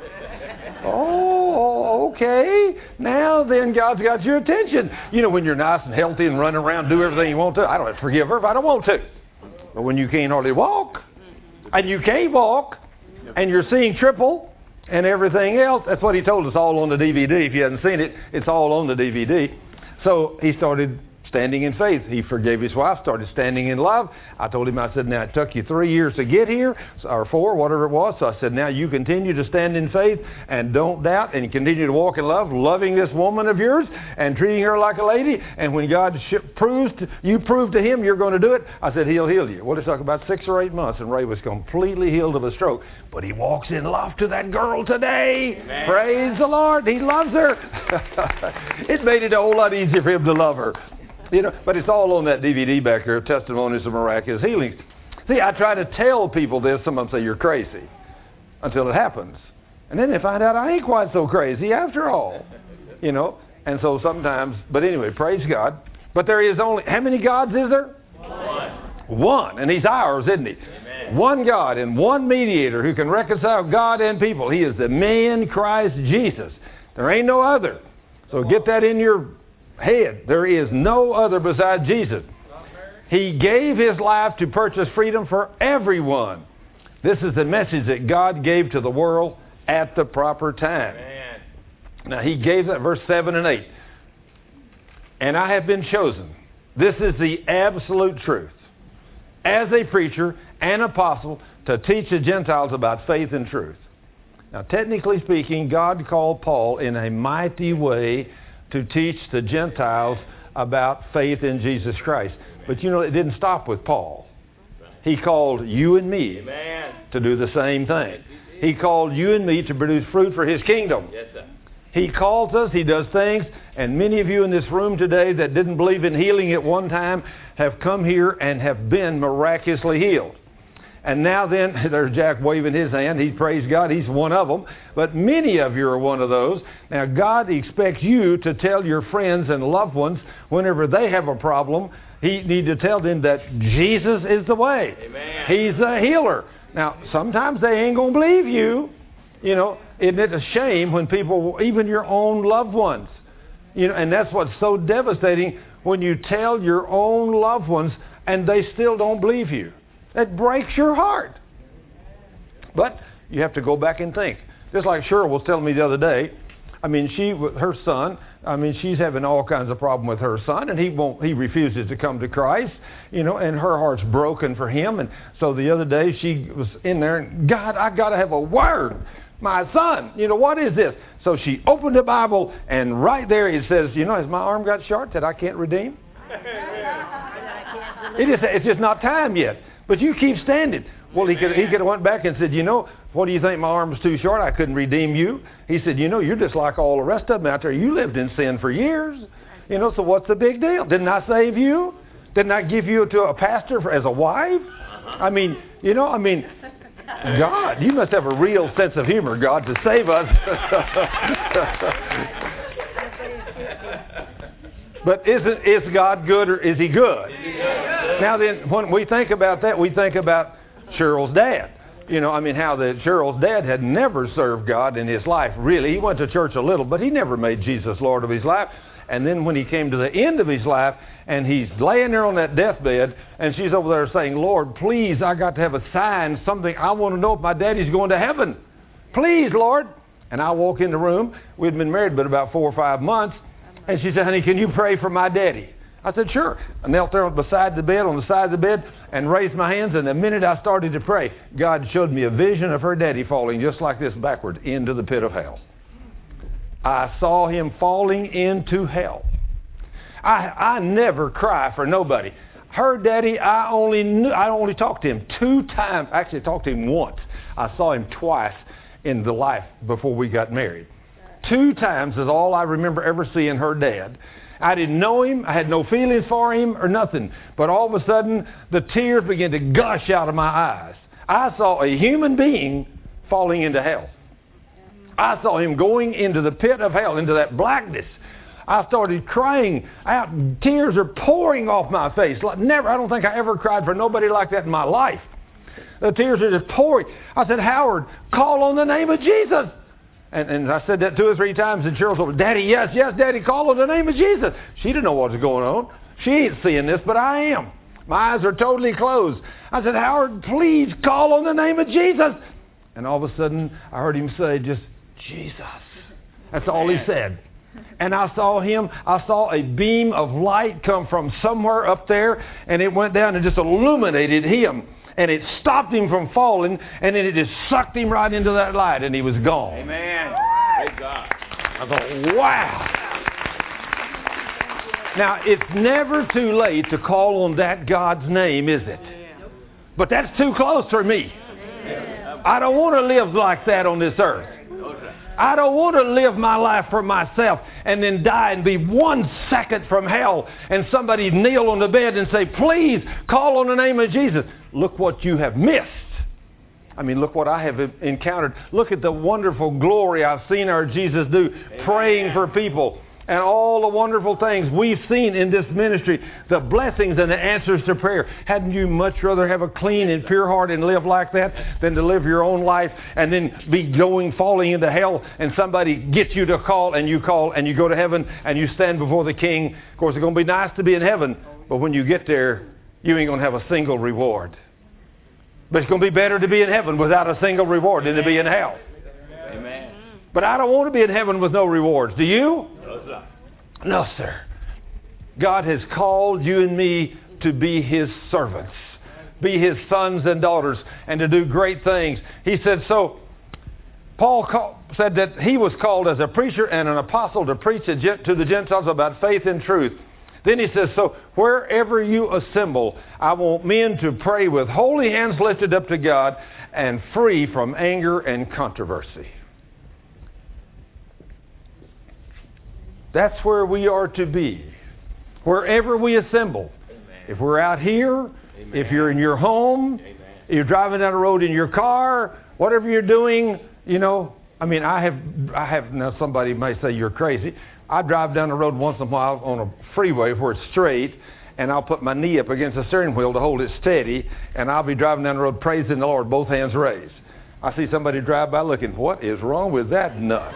Oh, okay. Now then God's got your attention. You know, when you're nice and healthy and running around, do everything you want to, I don't have to forgive her if I don't want to. But when you can't hardly walk, and you can't walk, and you're seeing triple and everything else, that's what he told us all on the D V D. If you hadn't seen it, it's all on the D V D. So he started standing in faith. He forgave his wife, started standing in love. I told him, I said, now it took you three years to get here, or four, whatever it was. So I said, now you continue to stand in faith and don't doubt and continue to walk in love, loving this woman of yours and treating her like a lady. And when God sh- proves to, you prove to him you're going to do it, I said, he'll heal you. Well, it took about six or eight months, and Ray was completely healed of a stroke. But he walks in love to that girl today. Amen. Praise the Lord. He loves her. It made it a whole lot easier for him to love her. You know, but it's all on that D V D back there, Testimonies of Miraculous Healings. See, I try to tell people this. Some of them say, you're crazy. until it happens. And then they find out I ain't quite so crazy after all. You know, and so sometimes, but anyway, praise God. But there is only, how many gods is there? One. One. And he's ours, isn't he? Amen. One God and one mediator who can reconcile God and people. He is the man Christ Jesus. There ain't no other. So get that in your head. There is no other beside Jesus. He gave his life to purchase freedom for everyone. This is the message that God gave to the world at the proper time. Amen. Now he gave that, verse seven and eight. And I have been chosen. This is the absolute truth. As a preacher and apostle to teach the Gentiles about faith and truth. Now technically speaking, God called Paul in a mighty way to teach the Gentiles about faith in Jesus Christ. But you know, it didn't stop with Paul. He called you and me Amen. To do the same thing. He called you and me to produce fruit for his kingdom. Yes, sir. He calls us, he does things, and many of you in this room today that didn't believe in healing at one time have come here and have been miraculously healed. And now then, there's Jack waving his hand. He praise God, he's one of them. But many of you are one of those. Now God expects you to tell your friends and loved ones whenever they have a problem, he need to tell them that Jesus is the way. Amen. He's the healer. Now, sometimes they ain't going to believe you. You know, isn't it a shame when people, even your own loved ones, you know, and that's what's so devastating when you tell your own loved ones and they still don't believe you. It breaks your heart. But you have to go back and think. Just like Cheryl was telling me the other day, I mean, she, her son, I mean, she's having all kinds of problem with her son, and he won't, he refuses to come to Christ, you know, and her heart's broken for him. And so the other day she was in there, and God, I got to have a word. My son, you know, what is this? So she opened the Bible, and right there it says, you know, has my arm got short that I can't redeem? It is, it's just not time yet. But you keep standing. Well, he could, he could have went back and said, you know, what do you think, my arm was too short? I couldn't redeem you. He said, you know, you're just like all the rest of them out there. You lived in sin for years. You know, so what's the big deal? Didn't I save you? Didn't I give you to a pastor for, as a wife? I mean, you know, I mean, God, you must have a real sense of humor, God, to save us. But isn't is God good or is he good? Now then, when we think about that, we think about Cheryl's dad. You know, I mean, how that Cheryl's dad had never served God in his life, really. He went to church a little, but he never made Jesus Lord of his life. And then when he came to the end of his life, and he's laying there on that deathbed, and she's over there saying, Lord, please, I got to have a sign, something. I want to know if my daddy's going to heaven. Please, Lord. And I walk in the room. We'd been married but about four or five months. And she said, honey, can you pray for my daddy? I said, sure. I knelt there beside the bed, on the side of the bed, and raised my hands. And the minute I started to pray, God showed me a vision of her daddy falling just like this backward into the pit of hell. I saw him falling into hell. I I never cry for nobody. Her daddy, I only knew, I only talked to him two times. Actually, I talked to him once. I saw him twice in the life before we got married. Two times is all I remember ever seeing her dad. I didn't know him. I had no feelings for him or nothing. But all of a sudden, the tears began to gush out of my eyes. I saw a human being falling into hell. I saw him going into the pit of hell, into that blackness. I started crying out. Tears are pouring off my face. Like never, I don't think I ever cried for nobody like that in my life. The tears are just pouring. I said, Howard, call on the name of Jesus. And, and I said that two or three times, and Cheryl said, Daddy, yes, yes, Daddy, call on the name of Jesus. She didn't know what was going on. She ain't seeing this, but I am. My eyes are totally closed. I said, Howard, please call on the name of Jesus. And all of a sudden, I heard him say just, Jesus. That's all he said. And I saw him, I saw a beam of light come from somewhere up there, and it went down and just illuminated him. And it stopped him from falling, and then it just sucked him right into that light, and he was gone. Amen. Praise God. I thought, wow. Now, it's never too late to call on that God's name, is it? But that's too close for me. I don't want to live like that on this earth. I don't want to live my life for myself and then die and be one second from hell and somebody kneel on the bed and say, please call on the name of Jesus. Look what you have missed. I mean, look what I have encountered. Look at the wonderful glory I've seen our Jesus do, Amen. Praying for people. And all the wonderful things we've seen in this ministry, the blessings and the answers to prayer. Hadn't you much rather have a clean and pure heart and live like that than to live your own life and then be going, falling into hell, and somebody gets you to call and you call and you go to heaven and you stand before the King? Of course, it's going to be nice to be in heaven, but when you get there, you ain't going to have a single reward. But it's going to be better to be in heaven without a single reward than to be in hell. Amen. But I don't want to be in heaven with no rewards. Do you? No, sir. No, sir. God has called you and me to be His servants, be His sons and daughters, and to do great things. He said so. Paul call, said that he was called as a preacher and an apostle to preach to the Gentiles about faith and truth. Then he says, so wherever you assemble, I want men to pray with holy hands lifted up to God and free from anger and controversy. That's where we are to be. Wherever we assemble. Amen. If we're out here, Amen. If you're in your home, Amen. If you're driving down the road in your car, whatever you're doing, you know, I mean, I have, I have, now somebody may say you're crazy. I drive down the road once in a while on a freeway where it's straight, and I'll put my knee up against the steering wheel to hold it steady, and I'll be driving down the road praising the Lord, both hands raised. I see somebody drive by looking, what is wrong with that nut?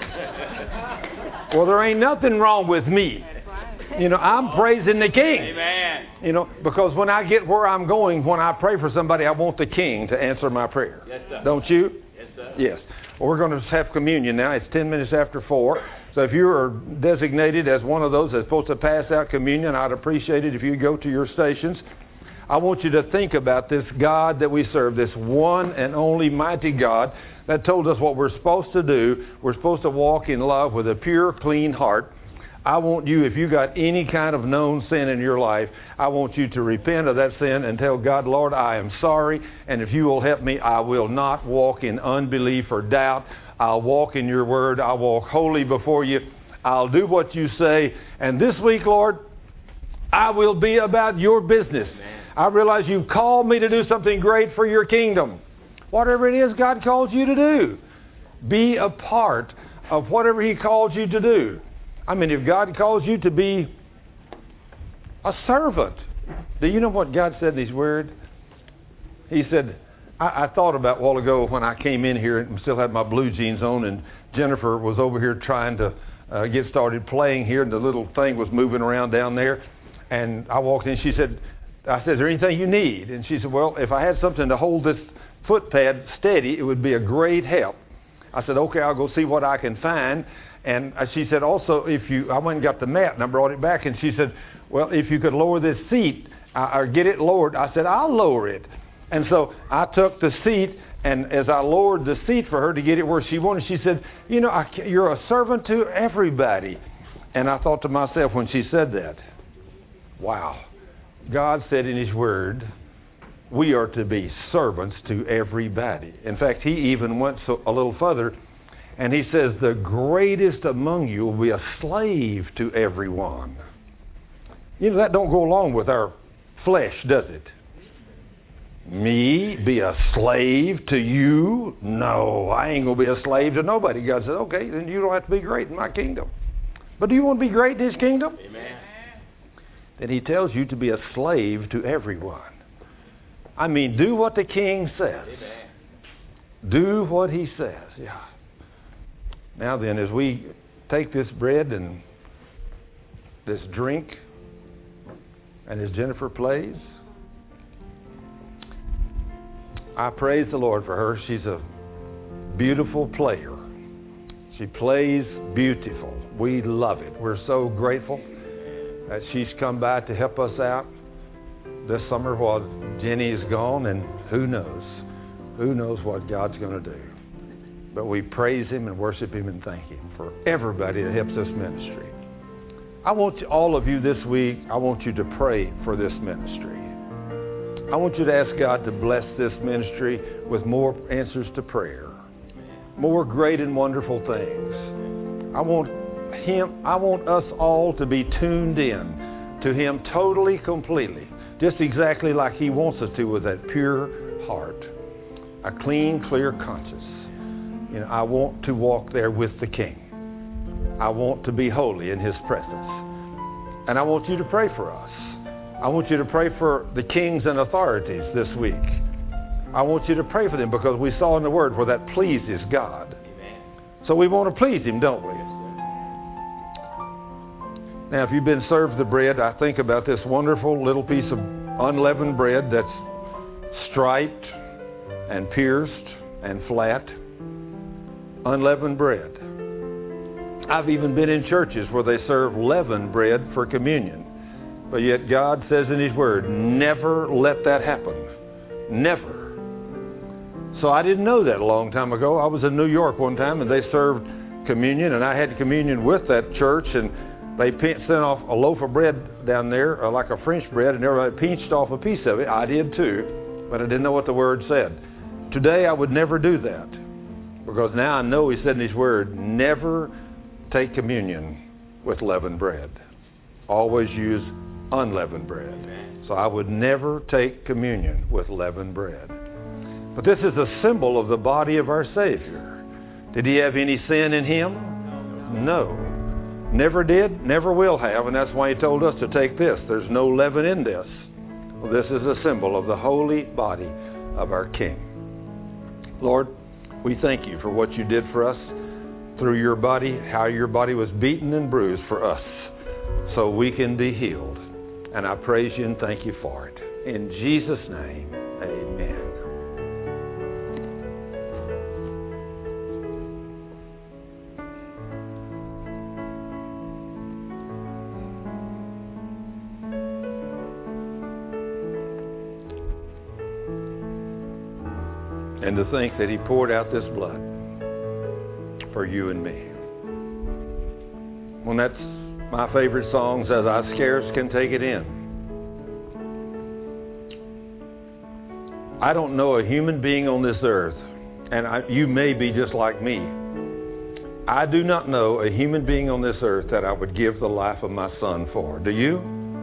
Well, there ain't nothing wrong with me. You know, I'm praising the King. Amen. You know, because when I get where I'm going, when I pray for somebody, I want the King to answer my prayer. Yes, sir. Don't you? Yes, sir. Yes. Well, we're going to have communion now. It's ten minutes after four. So if you are designated as one of those that's supposed to pass out communion, I'd appreciate it if you go to your stations. I want you to think about this God that we serve, this one and only mighty God that told us what we're supposed to do. We're supposed to walk in love with a pure, clean heart. I want you, if you got any kind of known sin in your life, I want you to repent of that sin and tell God, Lord, I am sorry, and if you will help me, I will not walk in unbelief or doubt. I'll walk in your word. I'll walk holy before you. I'll do what you say. And this week, Lord, I will be about your business. Amen. I realize you've called me to do something great for your kingdom. Whatever it is God calls you to do, be a part of whatever He calls you to do. I mean, if God calls you to be a servant, do you know what God said in His Word? He said, I, I thought about a while ago when I came in here and still had my blue jeans on, and Jennifer was over here trying to uh, get started playing here, and the little thing was moving around down there. And I walked in, she said, I said, is there anything you need? And she said, well, if I had something to hold this foot pad steady, it would be a great help. I said, okay, I'll go see what I can find. And she said, also, if you, I went and got the mat and I brought it back, and she said, well, if you could lower this seat uh, or get it lowered. I said, I'll lower it. And so I took the seat, and as I lowered the seat for her to get it where she wanted, she said, you know, I, you're a servant to everybody. And I thought to myself when she said that, wow, God said in His Word, we are to be servants to everybody. In fact, He even went so, a little further, and He says, the greatest among you will be a slave to everyone. You know, that don't go along with our flesh, does it? Me be a slave to you? No, I ain't going to be a slave to nobody. God said, okay, then you don't have to be great in my kingdom. But do you want to be great in His kingdom? Amen. Then He tells you to be a slave to everyone. I mean, do what the King says. Amen. Do what He says, yeah. Now then, as we take this bread and this drink, and as Jennifer plays, I praise the Lord for her. She's a beautiful player. She plays beautiful. We love it. We're so grateful that she's come by to help us out this summer while Jenny is gone, and who knows? Who knows what God's going to do? But we praise Him and worship Him and thank Him for everybody that helps this ministry. I want you, all of you this week, I want you to pray for this ministry. I want you to ask God to bless this ministry with more answers to prayer, more great and wonderful things. I want Him, I want us all to be tuned in to Him totally, completely, just exactly like He wants us to, with that pure heart. a clean, clear conscience. You know, I want to walk there with the King. I want to be holy in his presence. And I want you to pray for us. I want you to pray for the kings and authorities this week. I want you to pray for them because we saw in the Word where that pleases God. Amen. So we want to please him, don't we? Now, if you've been served the bread, I think about this wonderful little piece of unleavened bread that's striped and pierced and flat. Unleavened bread. I've even been in churches where they serve leavened bread for communion. But yet God says in his Word, never let that happen. Never. So I didn't know that a long time ago. I was in New York one time and they served communion, and I had communion with that church, and they sent off a loaf of bread down there, uh, like a French bread, and everybody pinched off a piece of it. I did too, but I didn't know what the Word said. Today I would never do that, because now I know he said in his Word, never take communion with leavened bread. Always use unleavened bread. So I would never take communion with leavened bread. But this is a symbol of the body of our Savior. Did he have any sin in him? No. Never did, never will have, and that's why he told us to take this. There's no leaven in this. Well, this is a symbol of the holy body of our King. Lord, we thank you for what you did for us through your body, how your body was beaten and bruised for us so we can be healed. And I praise you and thank you for it. In Jesus' name, amen. And to think that he poured out this blood for you and me. Well, that's my favorite song, says, I scarce can take it in. I don't know a human being on this earth, and I, you may be just like me. I do not know a human being on this earth that I would give the life of my son for. Do you?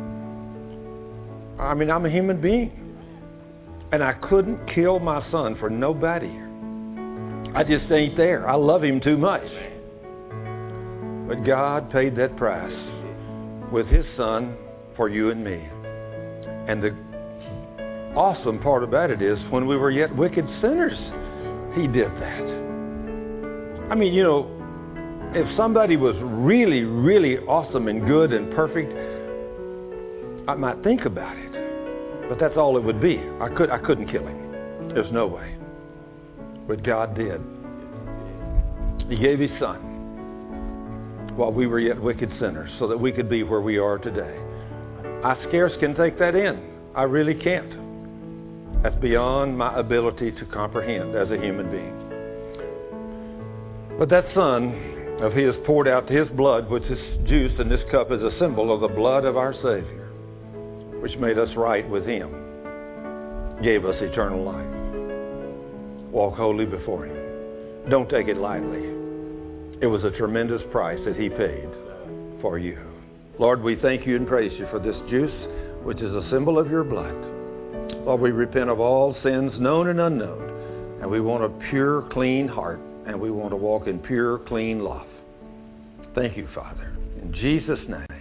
I mean, I'm a human being. And I couldn't kill my son for nobody. I just ain't there. I love him too much. But God paid that price with his son for you and me. And the awesome part about it is when we were yet wicked sinners, he did that. I mean, you know, if somebody was really, really awesome and good and perfect, I might think about it. But that's all it would be. I, could, I couldn't kill him. There's no way. But God did. He gave his son while we were yet wicked sinners so that we could be where we are today. I scarce can take that in. I really can't. That's beyond my ability to comprehend as a human being. But that son of his poured out his blood, which is juice in this cup, is a symbol of the blood of our Savior, which made us right with him, gave us eternal life. Walk holy before him. Don't take it lightly. It was a tremendous price that he paid for you. Lord, we thank you and praise you for this juice, which is a symbol of your blood. Lord, we repent of all sins known and unknown, and we want a pure, clean heart, and we want to walk in pure, clean love. Thank you, Father. In Jesus' name.